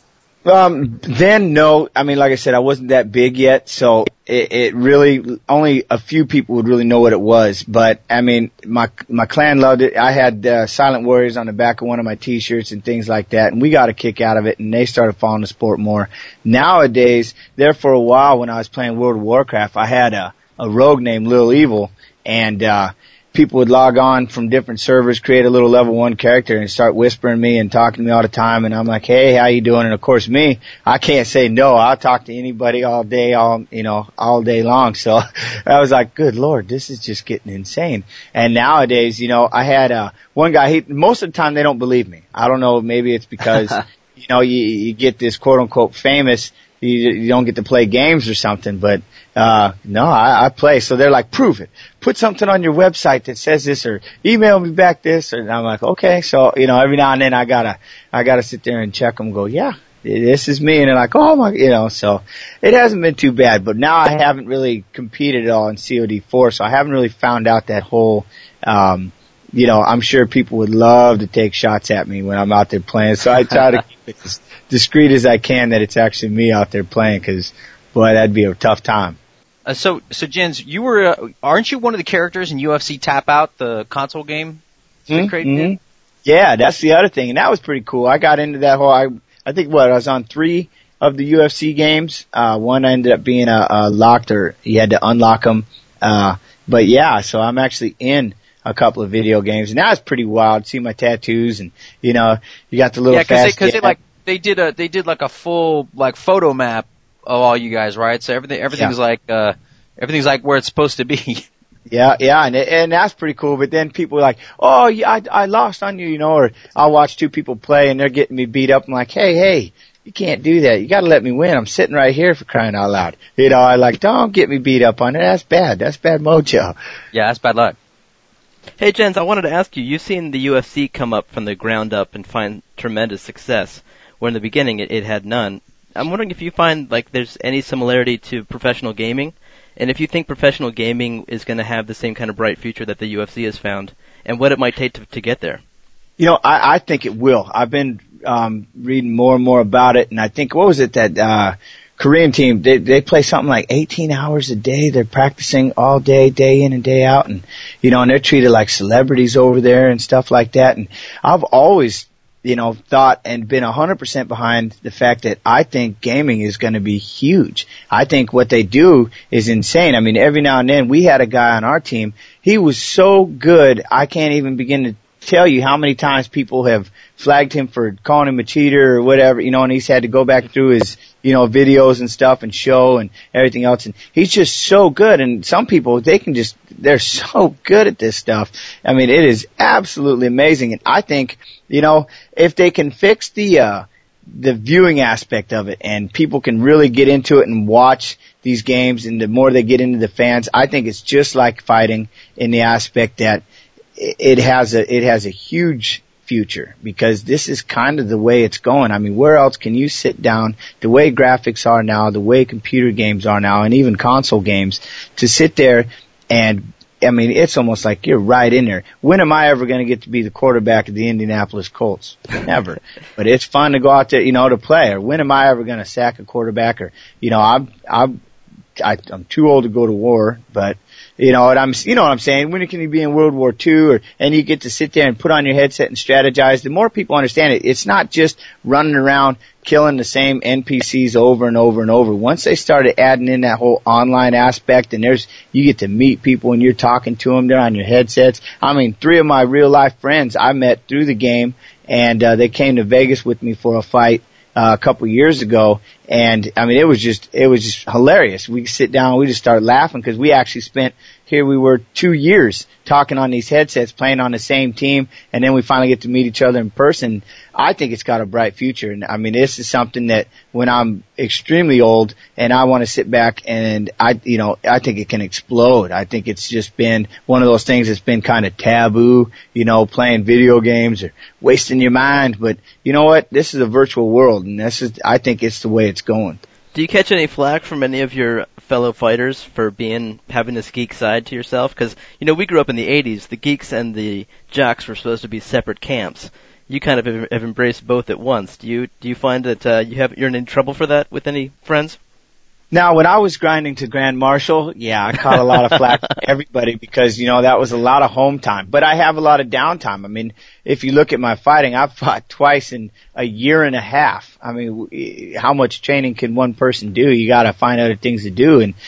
Then no. Like I said, I wasn't that big yet, so it really, only a few people would really know what it was. But, my clan loved it. I had, Silent Warriors on the back of one of my t-shirts and things like that, and we got a kick out of it, and they started following the sport more. Nowadays, there for a while when I was playing World of Warcraft, I had a rogue named Lil Evil, and, people would log on from different servers, create a little level 1 character and start whispering me and talking to me all the time. And I'm like, hey, how you doing? And of course I can't say no. I'll talk to anybody all day, all day long. So I was like, good Lord, this is just getting insane. And nowadays, I had, one guy, most of the time they don't believe me. I don't know, maybe it's because, you get this quote unquote famous, you don't get to play games or something, but, no, I play. So they're like, prove it. Put something on your website that says this, or email me back this. And I'm like, okay. So, every now and then I gotta sit there and check them and go, yeah, this is me. And they're like, oh my, so it hasn't been too bad, but now I haven't really competed at all in COD4. So I haven't really found out that whole, I'm sure people would love to take shots at me when I'm out there playing. So I try to keep it as discreet as I can that it's actually me out there playing, because, boy, that'd be a tough time. So Jens, you were, aren't you one of the characters in UFC Tap Out, the console game? Mm-hmm. Yeah, that's the other thing, and that was pretty cool. I got into that whole, I think I was on 3 of the UFC games. One ended up being locked, or you had to unlock them. But yeah, so I'm actually in a couple of video games, and that was pretty wild. See my tattoos, and you got the little they did like a full photo map of all you guys, right? So everything's like where it's supposed to be. Yeah, and that's pretty cool. But then people are like, oh, yeah, I lost on you, or I'll watch 2 people play and they're getting me beat up. I'm like, hey, you can't do that. You got to let me win. I'm sitting right here, for crying out loud. I like, don't get me beat up on it. That's bad. That's bad mojo. Yeah, that's bad luck. Hey, Jens, I wanted to ask you, you've seen the UFC come up from the ground up and find tremendous success, where in the beginning it had none. I'm wondering if you find there's any similarity to professional gaming, and if you think professional gaming is going to have the same kind of bright future that the UFC has found, and what it might take to get there. I think it will. I've been reading more and more about it, and I think, what was it, that Korean team, they play something like 18 hours a day. They're practicing all day, day in and day out, and and they're treated like celebrities over there and stuff like that. And I've always thought and been 100% behind the fact that I think gaming is going to be huge. I think what they do is insane. Every now and then we had a guy on our team. He was so good, I can't even begin to tell you how many times people have flagged him for calling him a cheater or whatever, and he's had to go back through his, videos and stuff and show and everything else. And he's just so good. And some people, they're so good at this stuff. It is absolutely amazing. And I think, if they can fix the viewing aspect of it and people can really get into it and watch these games, and the more they get into the fans, I think it's just like fighting in the aspect that it has a huge future, because this is kind of the way it's going. I mean, where else can you sit down, the way graphics are now, the way computer games are now, and even console games, to sit there and, I mean, it's almost like you're right in there. When am I ever going to get to be the quarterback of the Indianapolis Colts? Never. But it's fun to go out there, to play. Or when am I ever going to sack a quarterback? Or, I'm too old to go to war, but you know what I'm saying? When can you be in World War II, and you get to sit there and put on your headset and strategize? The more people understand it, it's not just running around killing the same NPCs over and over and over. Once they started adding in that whole online aspect, and you get to meet people and you're talking to them, they're on your headsets. I mean, 3 of my real life friends I met through the game, and they came to Vegas with me for a fight a couple years ago, and I mean, it was just hilarious. We sit down, we just started laughing, because we actually spent, here we were 2 years talking on these headsets, playing on the same team, and then we finally get to meet each other in person. I think it's got a bright future, and I mean, this is something that when I'm extremely old and I want to sit back, and I think it can explode. I think it's just been one of those things that's been kind of taboo, playing video games or wasting your mind, but you know what? This is a virtual world, and I think it's the way it's going. Do you catch any flack from any of your fellow fighters for having this geek side to yourself? Because, we grew up in the 80s. The geeks and the jocks were supposed to be separate camps. You kind of have embraced both at once. Do you find that you're in any trouble for that with any friends? Now, when I was grinding to Grand Marshal, yeah, I caught a lot of flack from everybody, because, that was a lot of home time. But I have a lot of downtime. I mean, if you look at my fighting, I've fought twice in a year and a half. I mean, how much training can one person do? You gotta find other things to do. And,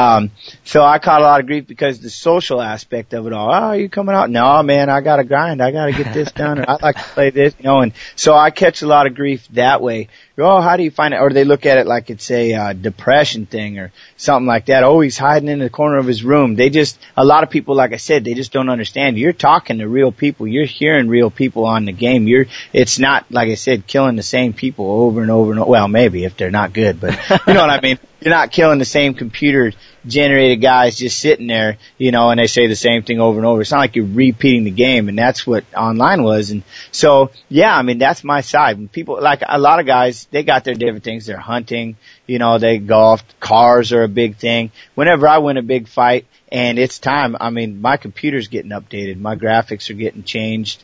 so I caught a lot of grief because the social aspect of it all. Oh, are you coming out? No, man, I gotta grind. I gotta get this done. Or I like to play this, and so I catch a lot of grief that way. Oh, how do you find it? Or they look at it like it's a depression thing or something like that. Oh, he's hiding in the corner of his room. A lot of people, like I said, they just don't understand. You're talking to real people. You're hearing real people on the game. It's not, like I said, killing the same people over and over and over. Well, maybe if they're not good, but you know what I mean? You're not killing the same computer-generated guys just sitting there, and they say the same thing over and over. It's not like you're repeating the game, and that's what online was. And so, yeah, I mean, that's my side. When people, like a lot of guys, they got their different things. They're hunting, they golfed. Cars are a big thing. Whenever I win a big fight and it's time, I mean, my computer's getting updated. My graphics are getting changed.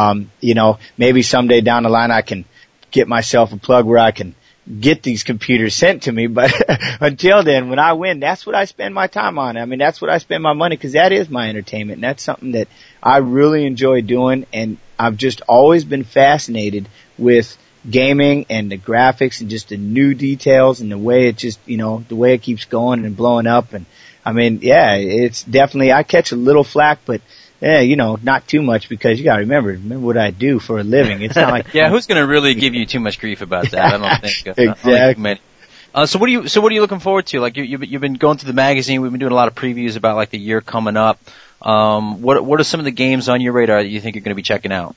Maybe someday down the line I can get myself a plug where I can get these computers sent to me, but until then, when I win, that's what I spend my time on. I mean, that's what I spend my money, because that is my entertainment, and that's something that I really enjoy doing, and I've just always been fascinated with gaming and the graphics and just the new details and the way it just, the way it keeps going and blowing up. And I mean, yeah, it's definitely, I catch a little flack, but not too much, because you gotta remember what I do for a living. It's not like yeah, who's gonna really give you too much grief about that? I don't think exactly. So what are you looking forward to? Like you've been going through the magazine. We've been doing a lot of previews about like the year coming up. What are some of the games on your radar that you think you're going to be checking out?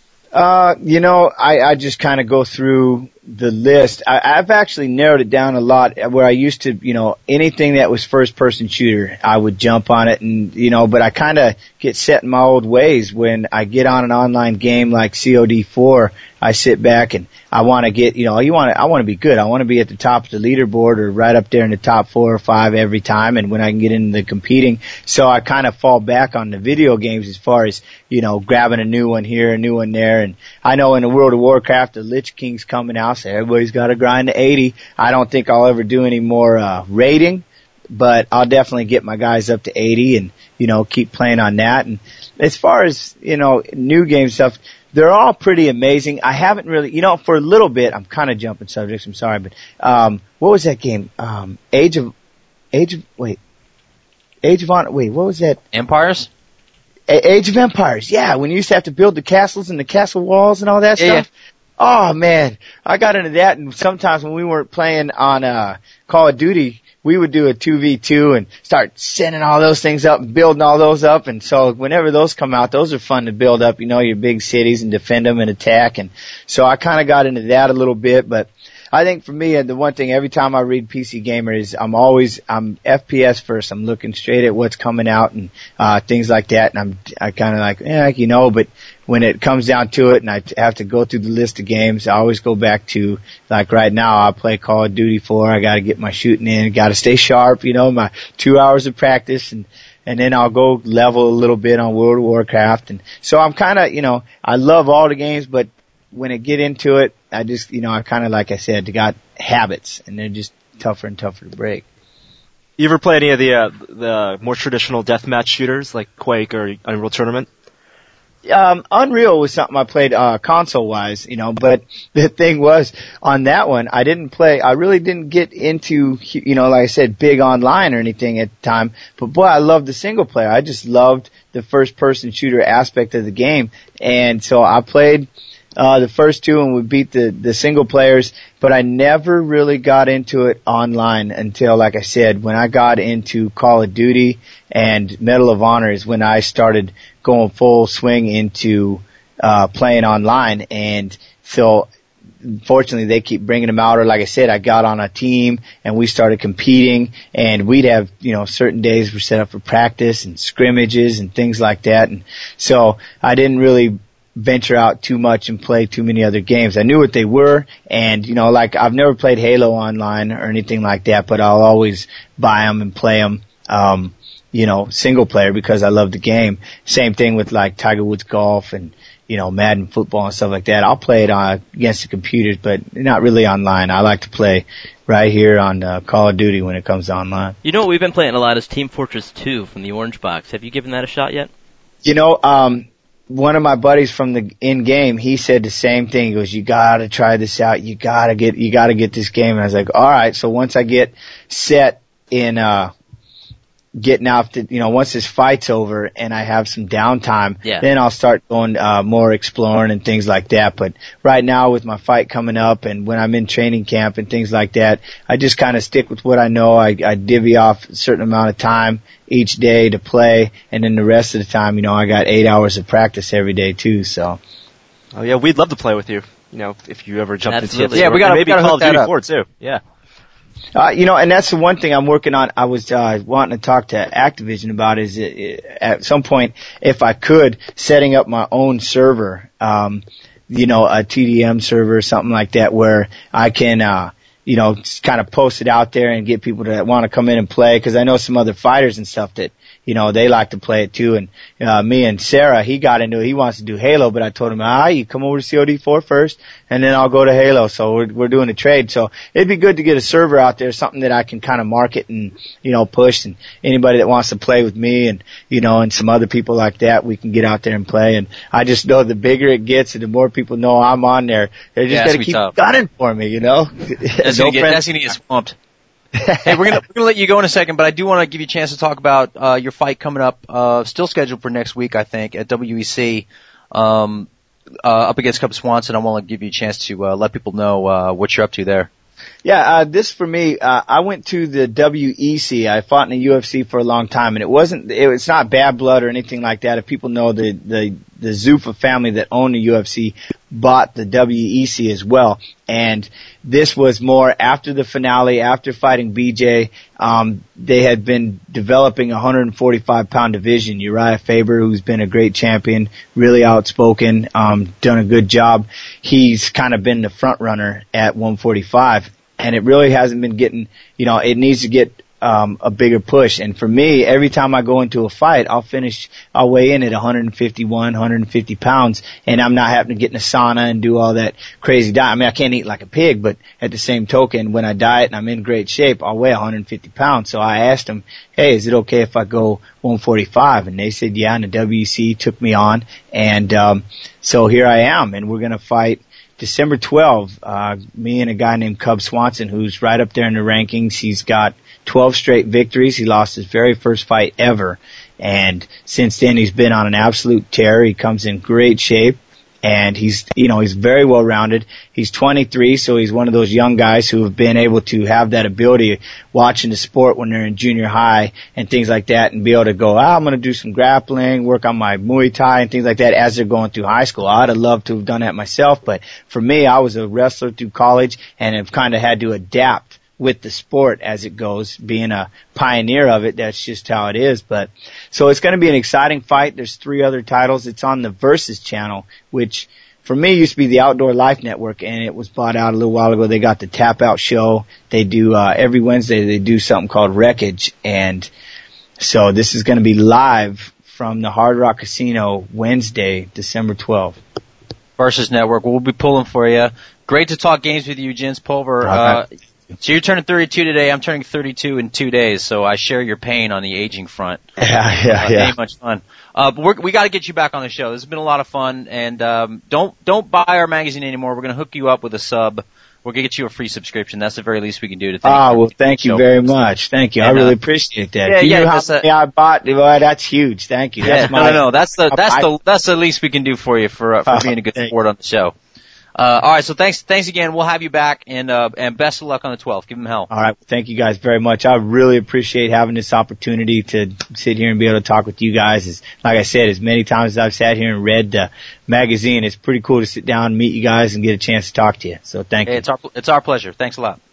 I just kind of go through the list. I've actually narrowed it down a lot, where I used to, anything that was first person shooter, I would jump on it, and, but I kind of get set in my old ways. When I get on an online game like COD4, I sit back and I want to get, I want to be good. I want to be at the top of the leaderboard, or right up there in the top 4 or 5 every time, and when I can get into the competing. So I kind of fall back on the video games as far as, grabbing a new one here, a new one there. And I know in the World of Warcraft, the Lich King's coming out, so everybody's got to grind to 80. I don't think I'll ever do any more raiding, but I'll definitely get my guys up to 80 and, keep playing on that. And as far as, new game stuff, they're all pretty amazing. I haven't really, for a little bit, I'm kind of jumping subjects, I'm sorry, but, what was that game? Age of Honor, what was that? Empires? Age of Empires, yeah, when you used to have to build the castles and the castle walls and all that stuff. Yeah. Oh man, I got into that, and sometimes when we weren't playing on, Call of Duty, we would do a 2v2 and start sending all those things up and building all those up. And so whenever those come out, those are fun to build up, your big cities and defend them and attack. And so I kind of got into that a little bit, but I think for me, the one thing every time I read PC Gamer is I'm FPS first. I'm looking straight at what's coming out and things like that, and I kind of like, but when it comes down to it and I have to go through the list of games, I always go back to, like right now, I play Call of Duty 4. I got to get my shooting in, got to stay sharp, my 2 hours of practice, and then I'll go level a little bit on World of Warcraft. And so I'm kind of, I love all the games, but when I get into it, I just, I kind of, like I said, got habits, and they're just tougher and tougher to break. You ever play any of the more traditional deathmatch shooters like Quake or Unreal Tournament? Unreal was something I played console-wise, but the thing was, on that one, I really didn't get into, like I said, big online or anything at the time, but boy, I loved the single player. I just loved the first-person shooter aspect of the game, and so I played the first two and we beat the single players, but I never really got into it online until, like I said, when I got into Call of Duty and Medal of Honor is when I started going full swing into playing online. And so fortunately they keep bringing them out, or like I said, I got on a team and we started competing, and we'd have, certain days were set up for practice and scrimmages and things like that. And so I didn't really venture out too much and play too many other games. I knew what they were, and like I've never played Halo online or anything like that, but I'll always buy them and play them single player because I love the game. Same thing with like Tiger Woods golf and Madden football and stuff like that. I'll play it against the computers, but not really online. I like to play right here on Call of Duty when it comes to online. What we've been playing a lot is Team Fortress 2 from the Orange Box. Have you given that a shot yet? One of my buddies from the in-game, he said the same thing. He goes, you gotta try this out. You gotta get this game. And I was like, alright, so once I get set in, getting out once this fight's over and I have some downtime, then I'll start going, more exploring and things like that. But right now with my fight coming up and when I'm in training camp and things like that, I just kind of stick with what I know. I divvy off a certain amount of time each day to play, and then the rest of the time, I got 8 hours of practice every day too, so. Oh yeah, we'd love to play with you, if you ever jump into it. Yeah, we gotta Call of Duty 4 too. Yeah. And that's the one thing I'm working on. I was wanting to talk to Activision about is at some point, if I could, setting up my own server, a TDM server or something like that, where I can, kind of post it out there and get people that want to come in and play. Because I know some other fighters and stuff that, they like to play it too. And me and Sarah, he got into it. He wants to do Halo, but I told him, you come over to COD4 first, and then I'll go to Halo. So we're doing a trade. So it'd be good to get a server out there, something that I can kind of market and, push. And anybody that wants to play with me and, and some other people like that, we can get out there and play. And I just know the bigger it gets and the more people know I'm on there, they're just going to keep gunning for me, That's going to get swamped. Hey, we're gonna let you go in a second, but I do want to give you a chance to talk about your fight coming up, still scheduled for next week, I think, at WEC, up against Cub Swanson. I want to give you a chance to let people know what you're up to there. Yeah, this for me, I went to the WEC. I fought in the UFC for a long time, and it's not bad blood or anything like that. If people know the Zuffa family that owned the UFC bought the WEC as well. And this was more after the finale, after fighting BJ, they had been developing a 145-pound division. Uriah Faber, who's been a great champion, really outspoken, done a good job. He's kind of been the front runner at 145. And it really hasn't been getting, it needs to get a bigger push. And for me, every time I go into a fight, I'll weigh in at 151, 150 pounds, and I'm not having to get in a sauna and do all that crazy diet. I mean, I can't eat like a pig, but at the same token, when I diet and I'm in great shape, I'll weigh 150 pounds. So I asked them, hey, is it okay if I go 145? And they said, yeah, and the WC took me on. And, so here I am, and we're going to fight December 12, me and a guy named Cub Swanson, who's right up there in the rankings. He's got 12 straight victories. He lost his very first fight ever. And since then, he's been on an absolute tear. He comes in great shape. And he's very well rounded. He's 23, so he's one of those young guys who have been able to have that ability watching the sport when they're in junior high and things like that, and be able to go, I'm going to do some grappling, work on my Muay Thai and things like that as they're going through high school. I'd have loved to have done that myself, but for me, I was a wrestler through college and have kind of had to adapt with the sport as it goes, being a pioneer of it. That's just how it is. But so it's going to be an exciting fight. There's 3 other titles. It's on the Versus channel, which for me used to be the Outdoor Life Network, and it was bought out a little while ago. They got the Tap Out show. They do every Wednesday they do something called Wreckage, and so this is going to be live from the Hard Rock Casino Wednesday, December 12th. Versus Network. We'll be pulling for you. Great to talk games with you, Jens Pulver. So you're turning 32 today. I'm turning 32 in 2 days, so I share your pain on the aging front. Yeah. Ain't much fun. But we got to get you back on the show. This has been a lot of fun, and don't buy our magazine anymore. We're going to hook you up with a sub. We're going to get you a free subscription. That's the very least we can do to thank you. Well, thank you very much. Thank you. And, I really appreciate that. You know how many I bought? Well, that's huge. Thank you. That's no. That's the least we can do for you for being a good sport on the show. All right, so thanks again. We'll have you back, and best of luck on the 12th. Give them hell. All right, thank you guys very much. I really appreciate having this opportunity to sit here and be able to talk with you guys. Like I said, as many times as I've sat here and read the magazine, it's pretty cool to sit down and meet you guys and get a chance to talk to you. So thank you. It's our pleasure. Thanks a lot.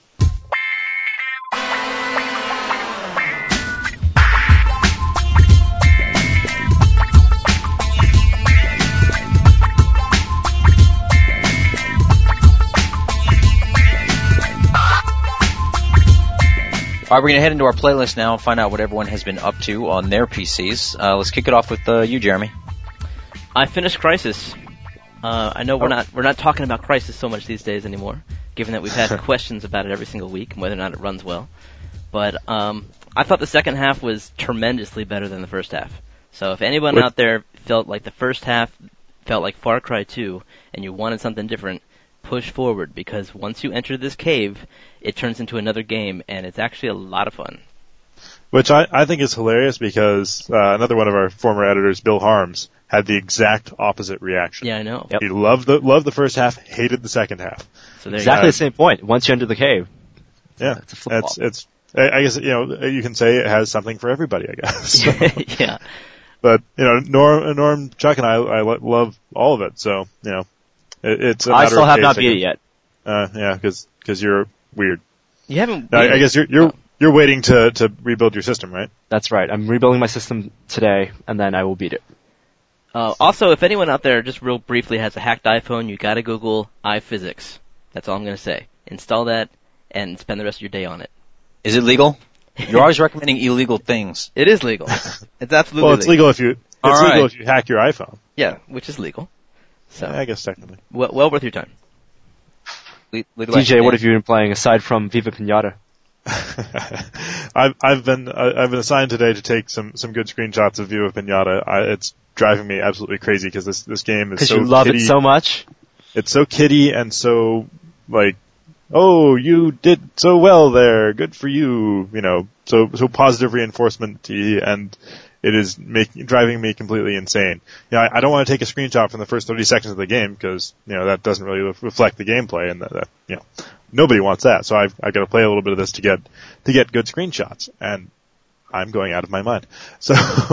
All right, we're going to head into our playlist now and find out what everyone has been up to on their PCs. Let's kick it off with you, Jeremy. I finished Crysis. I know we're not talking about Crysis so much these days anymore, given that we've had questions about it every single week and whether or not it runs well. But I thought the second half was tremendously better than the first half. So if anyone out there felt like the first half felt like Far Cry 2 and you wanted something different, push forward, because once you enter this cave, it turns into another game, and it's actually a lot of fun. Which I think is hilarious, because another one of our former editors, Bill Harms, had the exact opposite reaction. Yeah, I know. He loved the first half, hated the second half. So exactly the same point. Once you enter the cave. Yeah, it's. I guess you can say it has something for everybody. I guess. Yeah. But Norm, Chuck, and I love all of it. So it's. I still have not beat it yet. Yeah, because you're weird. You haven't. I guess you're waiting to rebuild your system, right? That's right. I'm rebuilding my system today, and then I will beat it. Also, if anyone out there just real briefly has a hacked iPhone, you gotta Google iPhysics. That's all I'm gonna say. Install that and spend the rest of your day on it. Is it legal? You're always recommending illegal things. It is legal. It's absolutely well, it's legal if you hack your iPhone. Yeah, which is legal. So I guess technically. Well worth your time. DJ, what have you been playing aside from Viva Pinata? I've been assigned today to take some good screenshots of Viva Pinata. It's driving me absolutely crazy because this game is so you love kiddie. It so much. It's so kiddie and so like, oh, you did so well there, good for you, so positive reinforcement, and it is driving me completely insane. I don't want to take a screenshot from the first 30 seconds of the game because that doesn't really reflect the gameplay, and that nobody wants that. So I've got to play a little bit of this to get good screenshots, and I'm going out of my mind. So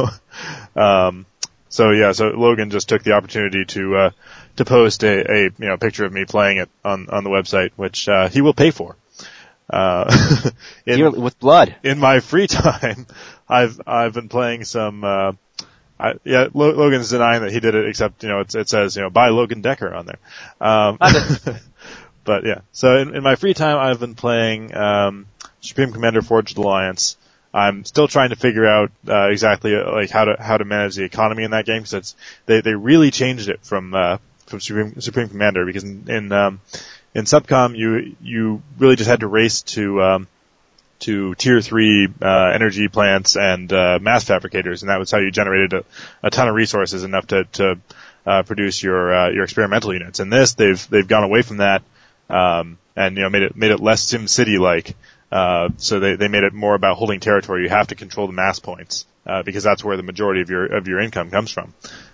so Logan just took the opportunity to post a picture of me playing it on the website, which he will pay for. With blood. In my free time, I've been playing some. Logan's denying that he did it, except it says by Logan Decker on there. But yeah, so in my free time, I've been playing Supreme Commander Forged Alliance. I'm still trying to figure out exactly like how to manage the economy in that game, because they really changed it from Supreme Commander, because in Subcom you really just had to race to tier 3 energy plants and mass fabricators, and that was how you generated a ton of resources, enough to produce your experimental units. In this, they've gone away from that, and made it less SimCity like. So they made it more about holding territory. You have to control the mass points, because that's where the majority of your income comes from.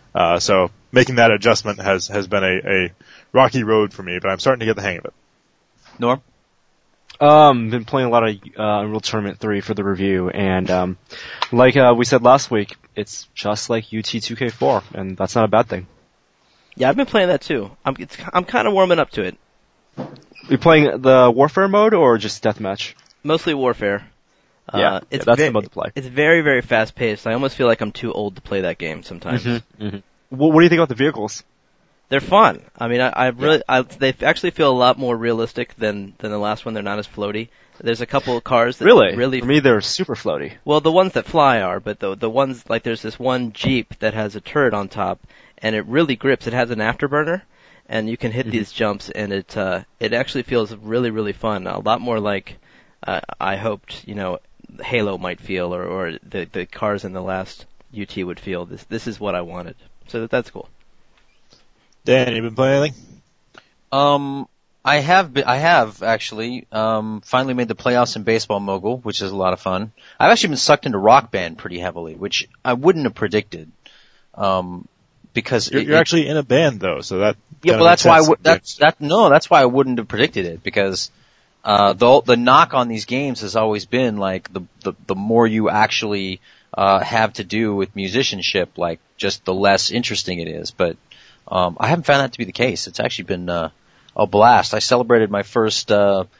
So making that adjustment has been a rocky road for me, but I'm starting to get the hang of it. Norm? Been playing a lot of Unreal Tournament 3 for the review, and like we said last week, it's just like UT 2K4, and that's not a bad thing. Yeah, I've been playing that too. I'm kind of warming up to it. You playing the Warfare mode or just Deathmatch? Mostly Warfare. Yeah, that's the mode to play. It's very, very fast paced. I almost feel like I'm too old to play that game sometimes. Mm-hmm, mm-hmm. What do you think about the vehicles? They're fun. I mean, they actually feel a lot more realistic than the last one. They're not as floaty. There's a couple of cars that really for me, they're super floaty. Well, the ones that fly are, but the ones, like there's this one Jeep that has a turret on top, and it really grips. It has an afterburner, and you can hit these jumps, and it actually feels really, really fun. A lot more like I hoped, Halo might feel, or the cars in the last UT would feel. This is what I wanted. So that's cool. Dan, you been playing anything? I have actually finally made the playoffs in Baseball Mogul, which is a lot of fun. I've actually been sucked into Rock Band pretty heavily, which I wouldn't have predicted. Because you're actually in a band though, so that that's why that's why I wouldn't have predicted it, because the knock on these games has always been like the more you actually have to do with musicianship, like just the less interesting it is. But I haven't found that to be the case. It's actually been a blast. I celebrated my first flawless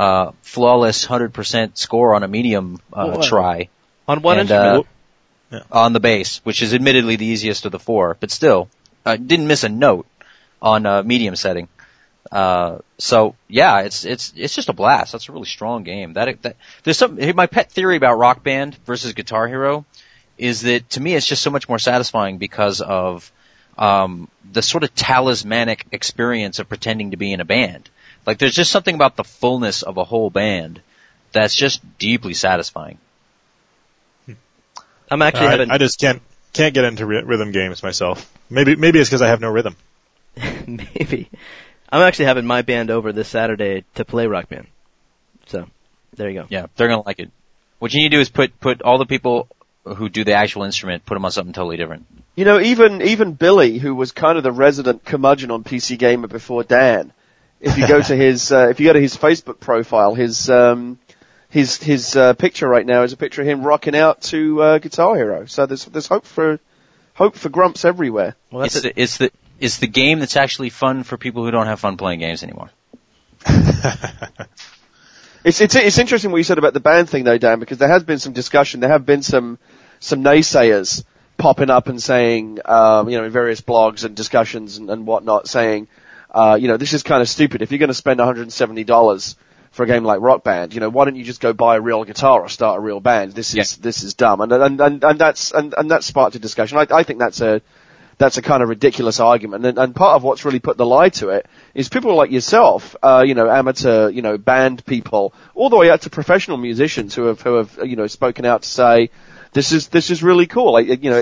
100% score on a medium try. On what instrument? On the bass, which is admittedly the easiest of the four, but still, didn't miss a note on a medium setting. So yeah, it's just a blast. That's a really strong game. There's my pet theory about Rock Band versus Guitar Hero is that to me it's just so much more satisfying because of the sort of talismanic experience of pretending to be in a band. Like there's just something about the fullness of a whole band that's just deeply satisfying. I'm actually I just can't get into rhythm games myself. Maybe it's because I have no rhythm. Maybe. I'm actually having my band over this Saturday to play Rock Band. So, there you go. Yeah, they're gonna like it. What you need to do is put all the people who do the actual instrument, put them on something totally different. Even Billy, who was kind of the resident curmudgeon on PC Gamer before Dan, if you go to his Facebook profile, his picture right now is a picture of him rocking out to Guitar Hero. So there's hope for grumps everywhere. Well, it's the game that's actually fun for people who don't have fun playing games anymore. It's interesting what you said about the band thing though, Dan, because there has been some discussion. There have been some naysayers popping up and saying, in various blogs and discussions and whatnot, saying, this is kind of stupid. If you're going to spend $170 for a game like Rock Band, why don't you just go buy a real guitar or start a real band? This is dumb, and that's sparked a discussion. I think that's a kind of ridiculous argument, and part of what's really put the lie to it is people like yourself, amateur, band people, all the way up to professional musicians who have spoken out to say this is really cool. I think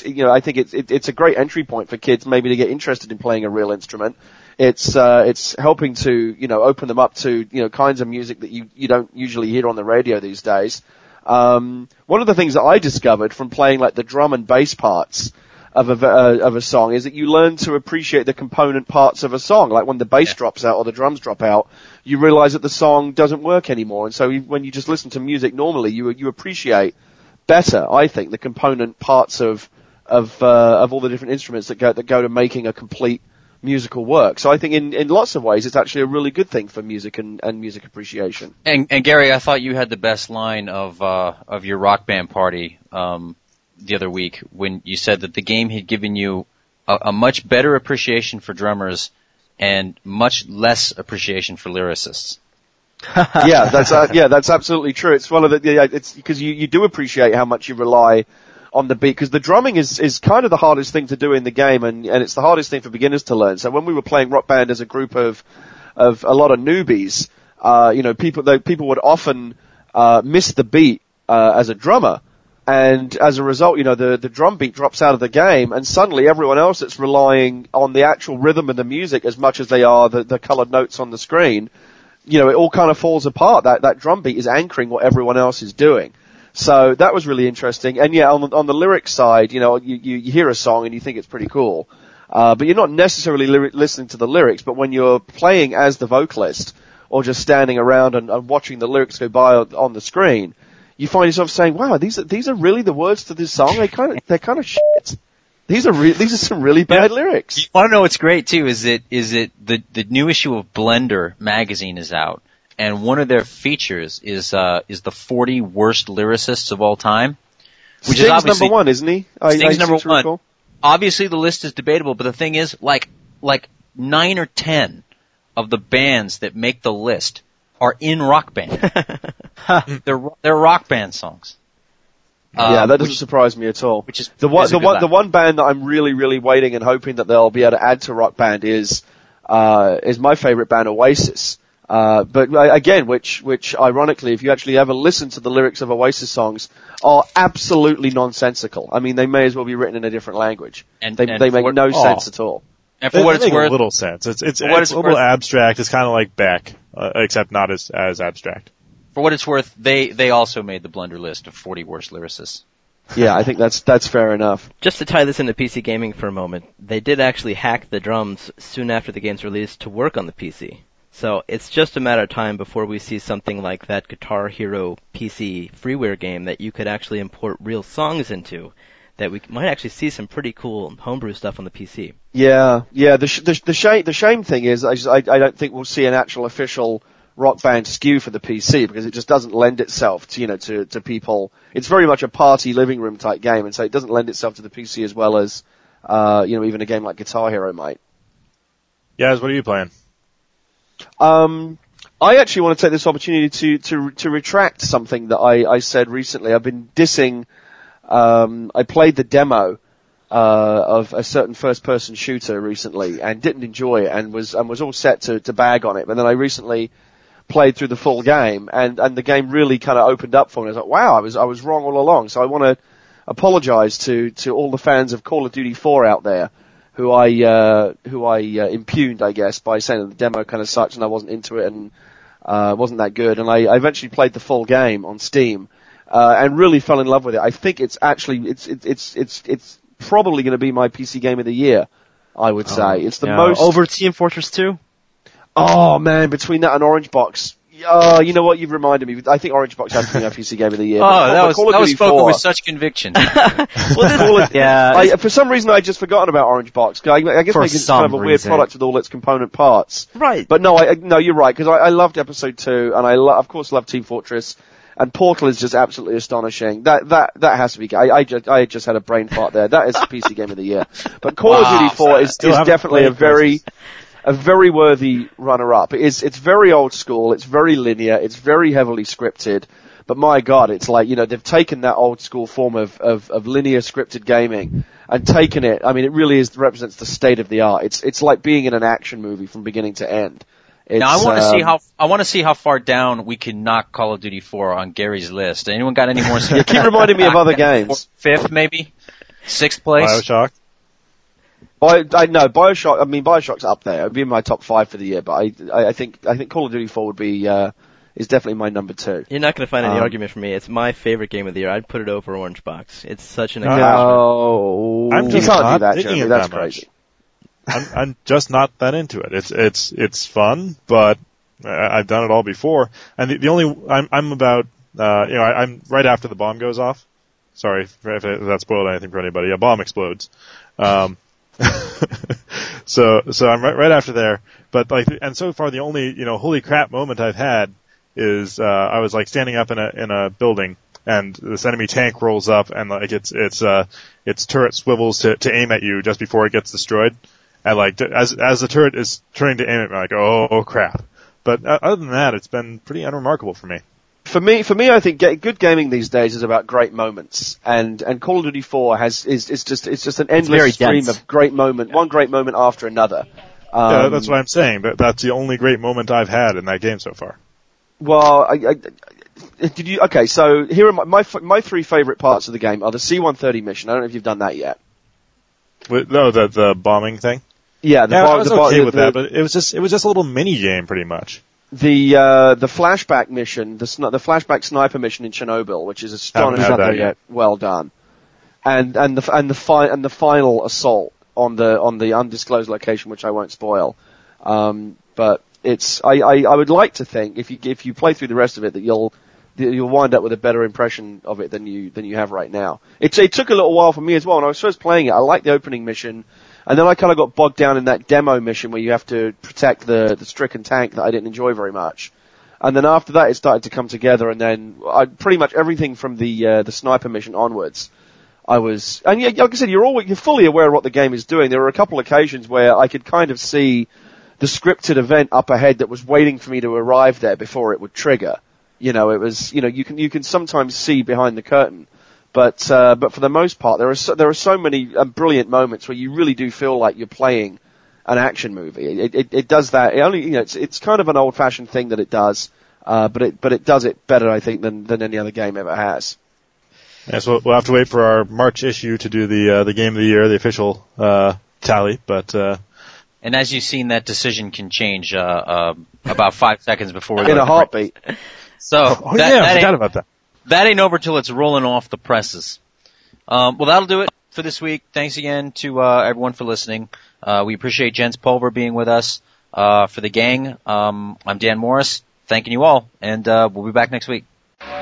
it's a great entry point for kids maybe to get interested in playing a real instrument. It's helping to, open them up to, kinds of music that you don't usually hear on the radio these days. One of the things that I discovered from playing like the drum and bass parts of a song is that you learn to appreciate the component parts of a song. Like when the bass drops out or the drums drop out, you realize that the song doesn't work anymore. And so when you just listen to music normally, you appreciate better, I think, the component parts of all the different instruments that go to making a complete musical work. So I think in lots of ways it's actually a really good thing for music and music appreciation. And Gary, I thought you had the best line of your Rock Band party the other week when you said that the game had given you a much better appreciation for drummers and much less appreciation for lyricists. Yeah, that's absolutely true. It's one of it's because you do appreciate how much you rely on the beat, because the drumming is kind of the hardest thing to do in the game, and it's the hardest thing for beginners to learn. So when we were playing Rock Band as a group of a lot of newbies, people would often miss the beat as a drummer, and as a result, the drum beat drops out of the game, and suddenly everyone else that's relying on the actual rhythm and the music as much as they are the colored notes on the screen, it all kind of falls apart. That drum beat is anchoring what everyone else is doing. So that was really interesting. And yeah, on the lyrics side, you hear a song and you think it's pretty cool. But you're not necessarily listening to the lyrics, but when you're playing as the vocalist, or just standing around and watching the lyrics go by on the screen, you find yourself saying, wow, these are really the words to this song? They're kind of shit. These are some really bad lyrics. You want to know what's great too is the new issue of Blender magazine is out, and one of their features is the 40 worst lyricists of all time, which Sting's is obviously number one, isn't he? Sting's number one. Recall. Obviously the list is debatable, but the thing is, like 9 or 10 of the bands that make the list are in Rock Band. They're Rock Band songs. Yeah, that doesn't surprise me at all. Which is the one band that I'm really, really waiting and hoping that they'll be able to add to Rock Band is my favorite band, Oasis. But again, which ironically, if you actually ever listen to the lyrics of Oasis songs, are absolutely nonsensical. I mean, they may as well be written in a different language. They make no sense at all. And for what it's worth, a little sense. It's a little abstract. It's kind of like Beck, except not as abstract. For what it's worth, they also made the Blender list of 40 worst lyricists. Yeah, I think that's fair enough. Just to tie this into PC gaming for a moment, they did actually hack the drums soon after the game's release to work on the PC. So it's just a matter of time before we see something like that Guitar Hero PC freeware game that you could actually import real songs into, that we might actually see some pretty cool homebrew stuff on the PC. Yeah. The shame thing is, I don't think we'll see an actual official Rock Band SKU for the PC, because it just doesn't lend itself to people. It's very much a party living room type game, and so it doesn't lend itself to the PC as well as even a game like Guitar Hero might. Yaz, what are you playing? I actually want to take this opportunity to retract something that I said recently. I've been dissing. I played the demo of a certain first-person shooter recently and didn't enjoy it, and was all set to bag on it. But then I recently played through the full game, and the game really kind of opened up for me. I was like, wow, I was wrong all along. So I want to apologize to all the fans of Call of Duty 4 out there, who I impugned, I guess, by saying that the demo kind of sucked and I wasn't into it and wasn't that good. And I eventually played the full game on Steam and really fell in love with it. I think it's actually it's probably going to be my PC game of the year, I would say. It's the most over Team Fortress 2. Oh man, between that and Orange Box. You know what? You've reminded me. I think Orange Box has to be my PC game of the year. That was spoken with such conviction. For some reason, I just forgotten about Orange Box. I guess it's kind of a weird product with all its component parts. Right. But no, you're right, because I loved Episode 2, and I of course love Team Fortress, and Portal is just absolutely astonishing. That has to be. I just had a brain fart there. That is the PC game of the year. But Call of Duty 4 is definitely a very worthy runner-up. It's very old school, it's very linear, it's very heavily scripted, but my god, it's like, they've taken that old school form of linear scripted gaming and taken it, I mean, it really represents the state of the art. It's like being in an action movie from beginning to end. Now I want to see how far down we can knock Call of Duty 4 on Gary's list. Anyone got any more? You keep reminding me of other games. Fifth, maybe? Sixth place? BioShock? BioShock. I mean, BioShock's up there. It'd be in my top 5 for the year, but I think Call of Duty 4 would be is definitely my number 2. You're not going to find any argument from me. It's my favorite game of the year. I'd put it over Orange Box. It's such an accomplishment. Oh, I'm just you can't not do that, thinking Jeremy. of That's that crazy. I'm just not that into it. It's fun, but I've done it all before. And the only I'm about I'm right after the bomb goes off. Sorry if that spoiled anything for anybody. A bomb explodes. So I'm right after there, but and so far the only, holy crap moment I've had is, I was standing up in a building and this enemy tank rolls up and its turret swivels to aim at you just before it gets destroyed. And as the turret is turning to aim at me, I'm like, oh crap. But other than that, it's been pretty unremarkable for me. For me, I think good gaming these days is about great moments, and Call of Duty 4 is just an endless stream of great moment, one great moment after another. Yeah, that's what I'm saying. That's the only great moment I've had in that game so far. Well, okay, so here are my 3 favorite parts of the game are the C-130 mission. I don't know if you've done that yet. The bombing thing? Yeah, I was okay with that, but it was just a little mini game pretty much. the flashback mission, the flashback sniper mission in Chernobyl, which is astonishingly well done, and the final assault on the undisclosed location, which I won't spoil. But I would like to think if you play through the rest of it that you'll wind up with a better impression of it than you have right now. It took a little while for me as well. When I was first playing it, I liked the opening mission. And then I kind of got bogged down in that demo mission where you have to protect the stricken tank that I didn't enjoy very much. And then after that, it started to come together, and then pretty much everything from the sniper mission onwards, and yeah, like I said, you're fully aware of what the game is doing. There were a couple of occasions where I could kind of see the scripted event up ahead that was waiting for me to arrive there before it would trigger. You can sometimes see behind the curtain. But for the most part, there are so many brilliant moments where you really do feel like you're playing an action movie. It does that. It's kind of an old-fashioned thing that it does, but it does it better, I think, than any other game ever has. Yeah, so we'll have to wait for our March issue to do the game of the year, the official tally. But and as you've seen, that decision can change about 5 seconds before in a heartbeat. So I forgot about that. That ain't over till it's rolling off the presses. Well, that'll do it for this week. Thanks again to everyone for listening. We appreciate Jens Pulver being with us for the gang. I'm Dan Morris, thanking you all, and we'll be back next week.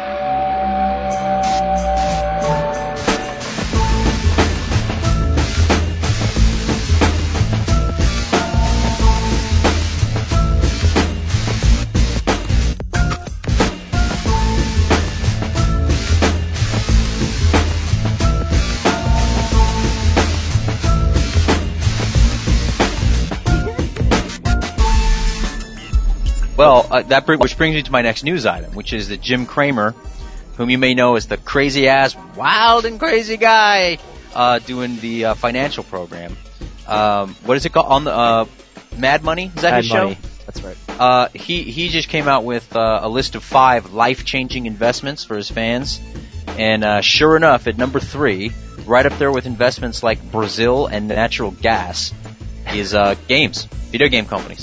Well, which brings me to my next news item, which is that Jim Cramer, whom you may know as the crazy-ass, wild and crazy guy doing the financial program. What is it called? On the Mad Money? Is that his show? Money. That's right. He just came out with a list of 5 life-changing investments for his fans. And sure enough, at number 3, right up there with investments like Brazil and natural gas, is games, video game companies.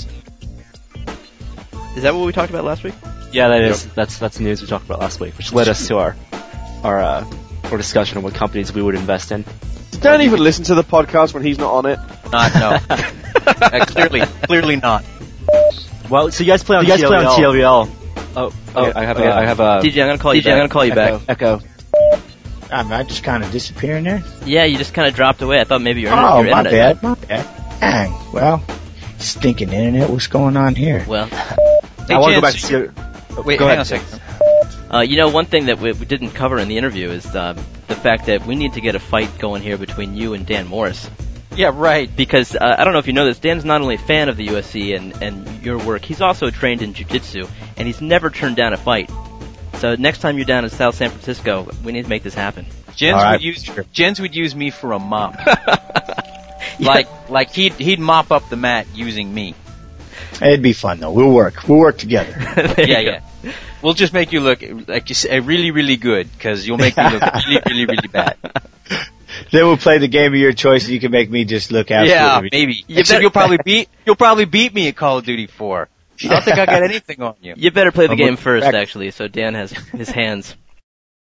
Is that what we talked about last week? Yeah, that is. That's the news we talked about last week, which led us to our discussion on what companies we would invest in. Don't even listen to the podcast when he's not on it. No. Clearly not. Well, so you guys play on TLVL. Oh, I have a. DJ, I'm gonna call you back. Echo. I just kind of disappearing there. Yeah, you just kind of dropped away. I thought maybe your my internet. My bad. Dang. Well, stinking internet. What's going on here? Well. Hey, I want to go back to see. Wait, hang on a second. One thing that we didn't cover in the interview is the fact that we need to get a fight going here between you and Dan Morris. Yeah, right. Because I don't know if you know this, Dan's not only a fan of the UFC and your work, he's also trained in jiu-jitsu, and he's never turned down a fight. So next time you're down in South San Francisco, we need to make this happen. Jens would use me for a mop. Like he'd mop up the mat using me. It'd be fun though. We'll work together. Yeah. We'll just make you look like really, really good, because you'll make me look really, really, really bad. Then we'll play the game of your choice, and you can make me just look out. Yeah, maybe. Except you'll probably beat me at Call of Duty 4. I don't think I got anything on you. You better play the game first, actually, so Dan has his hands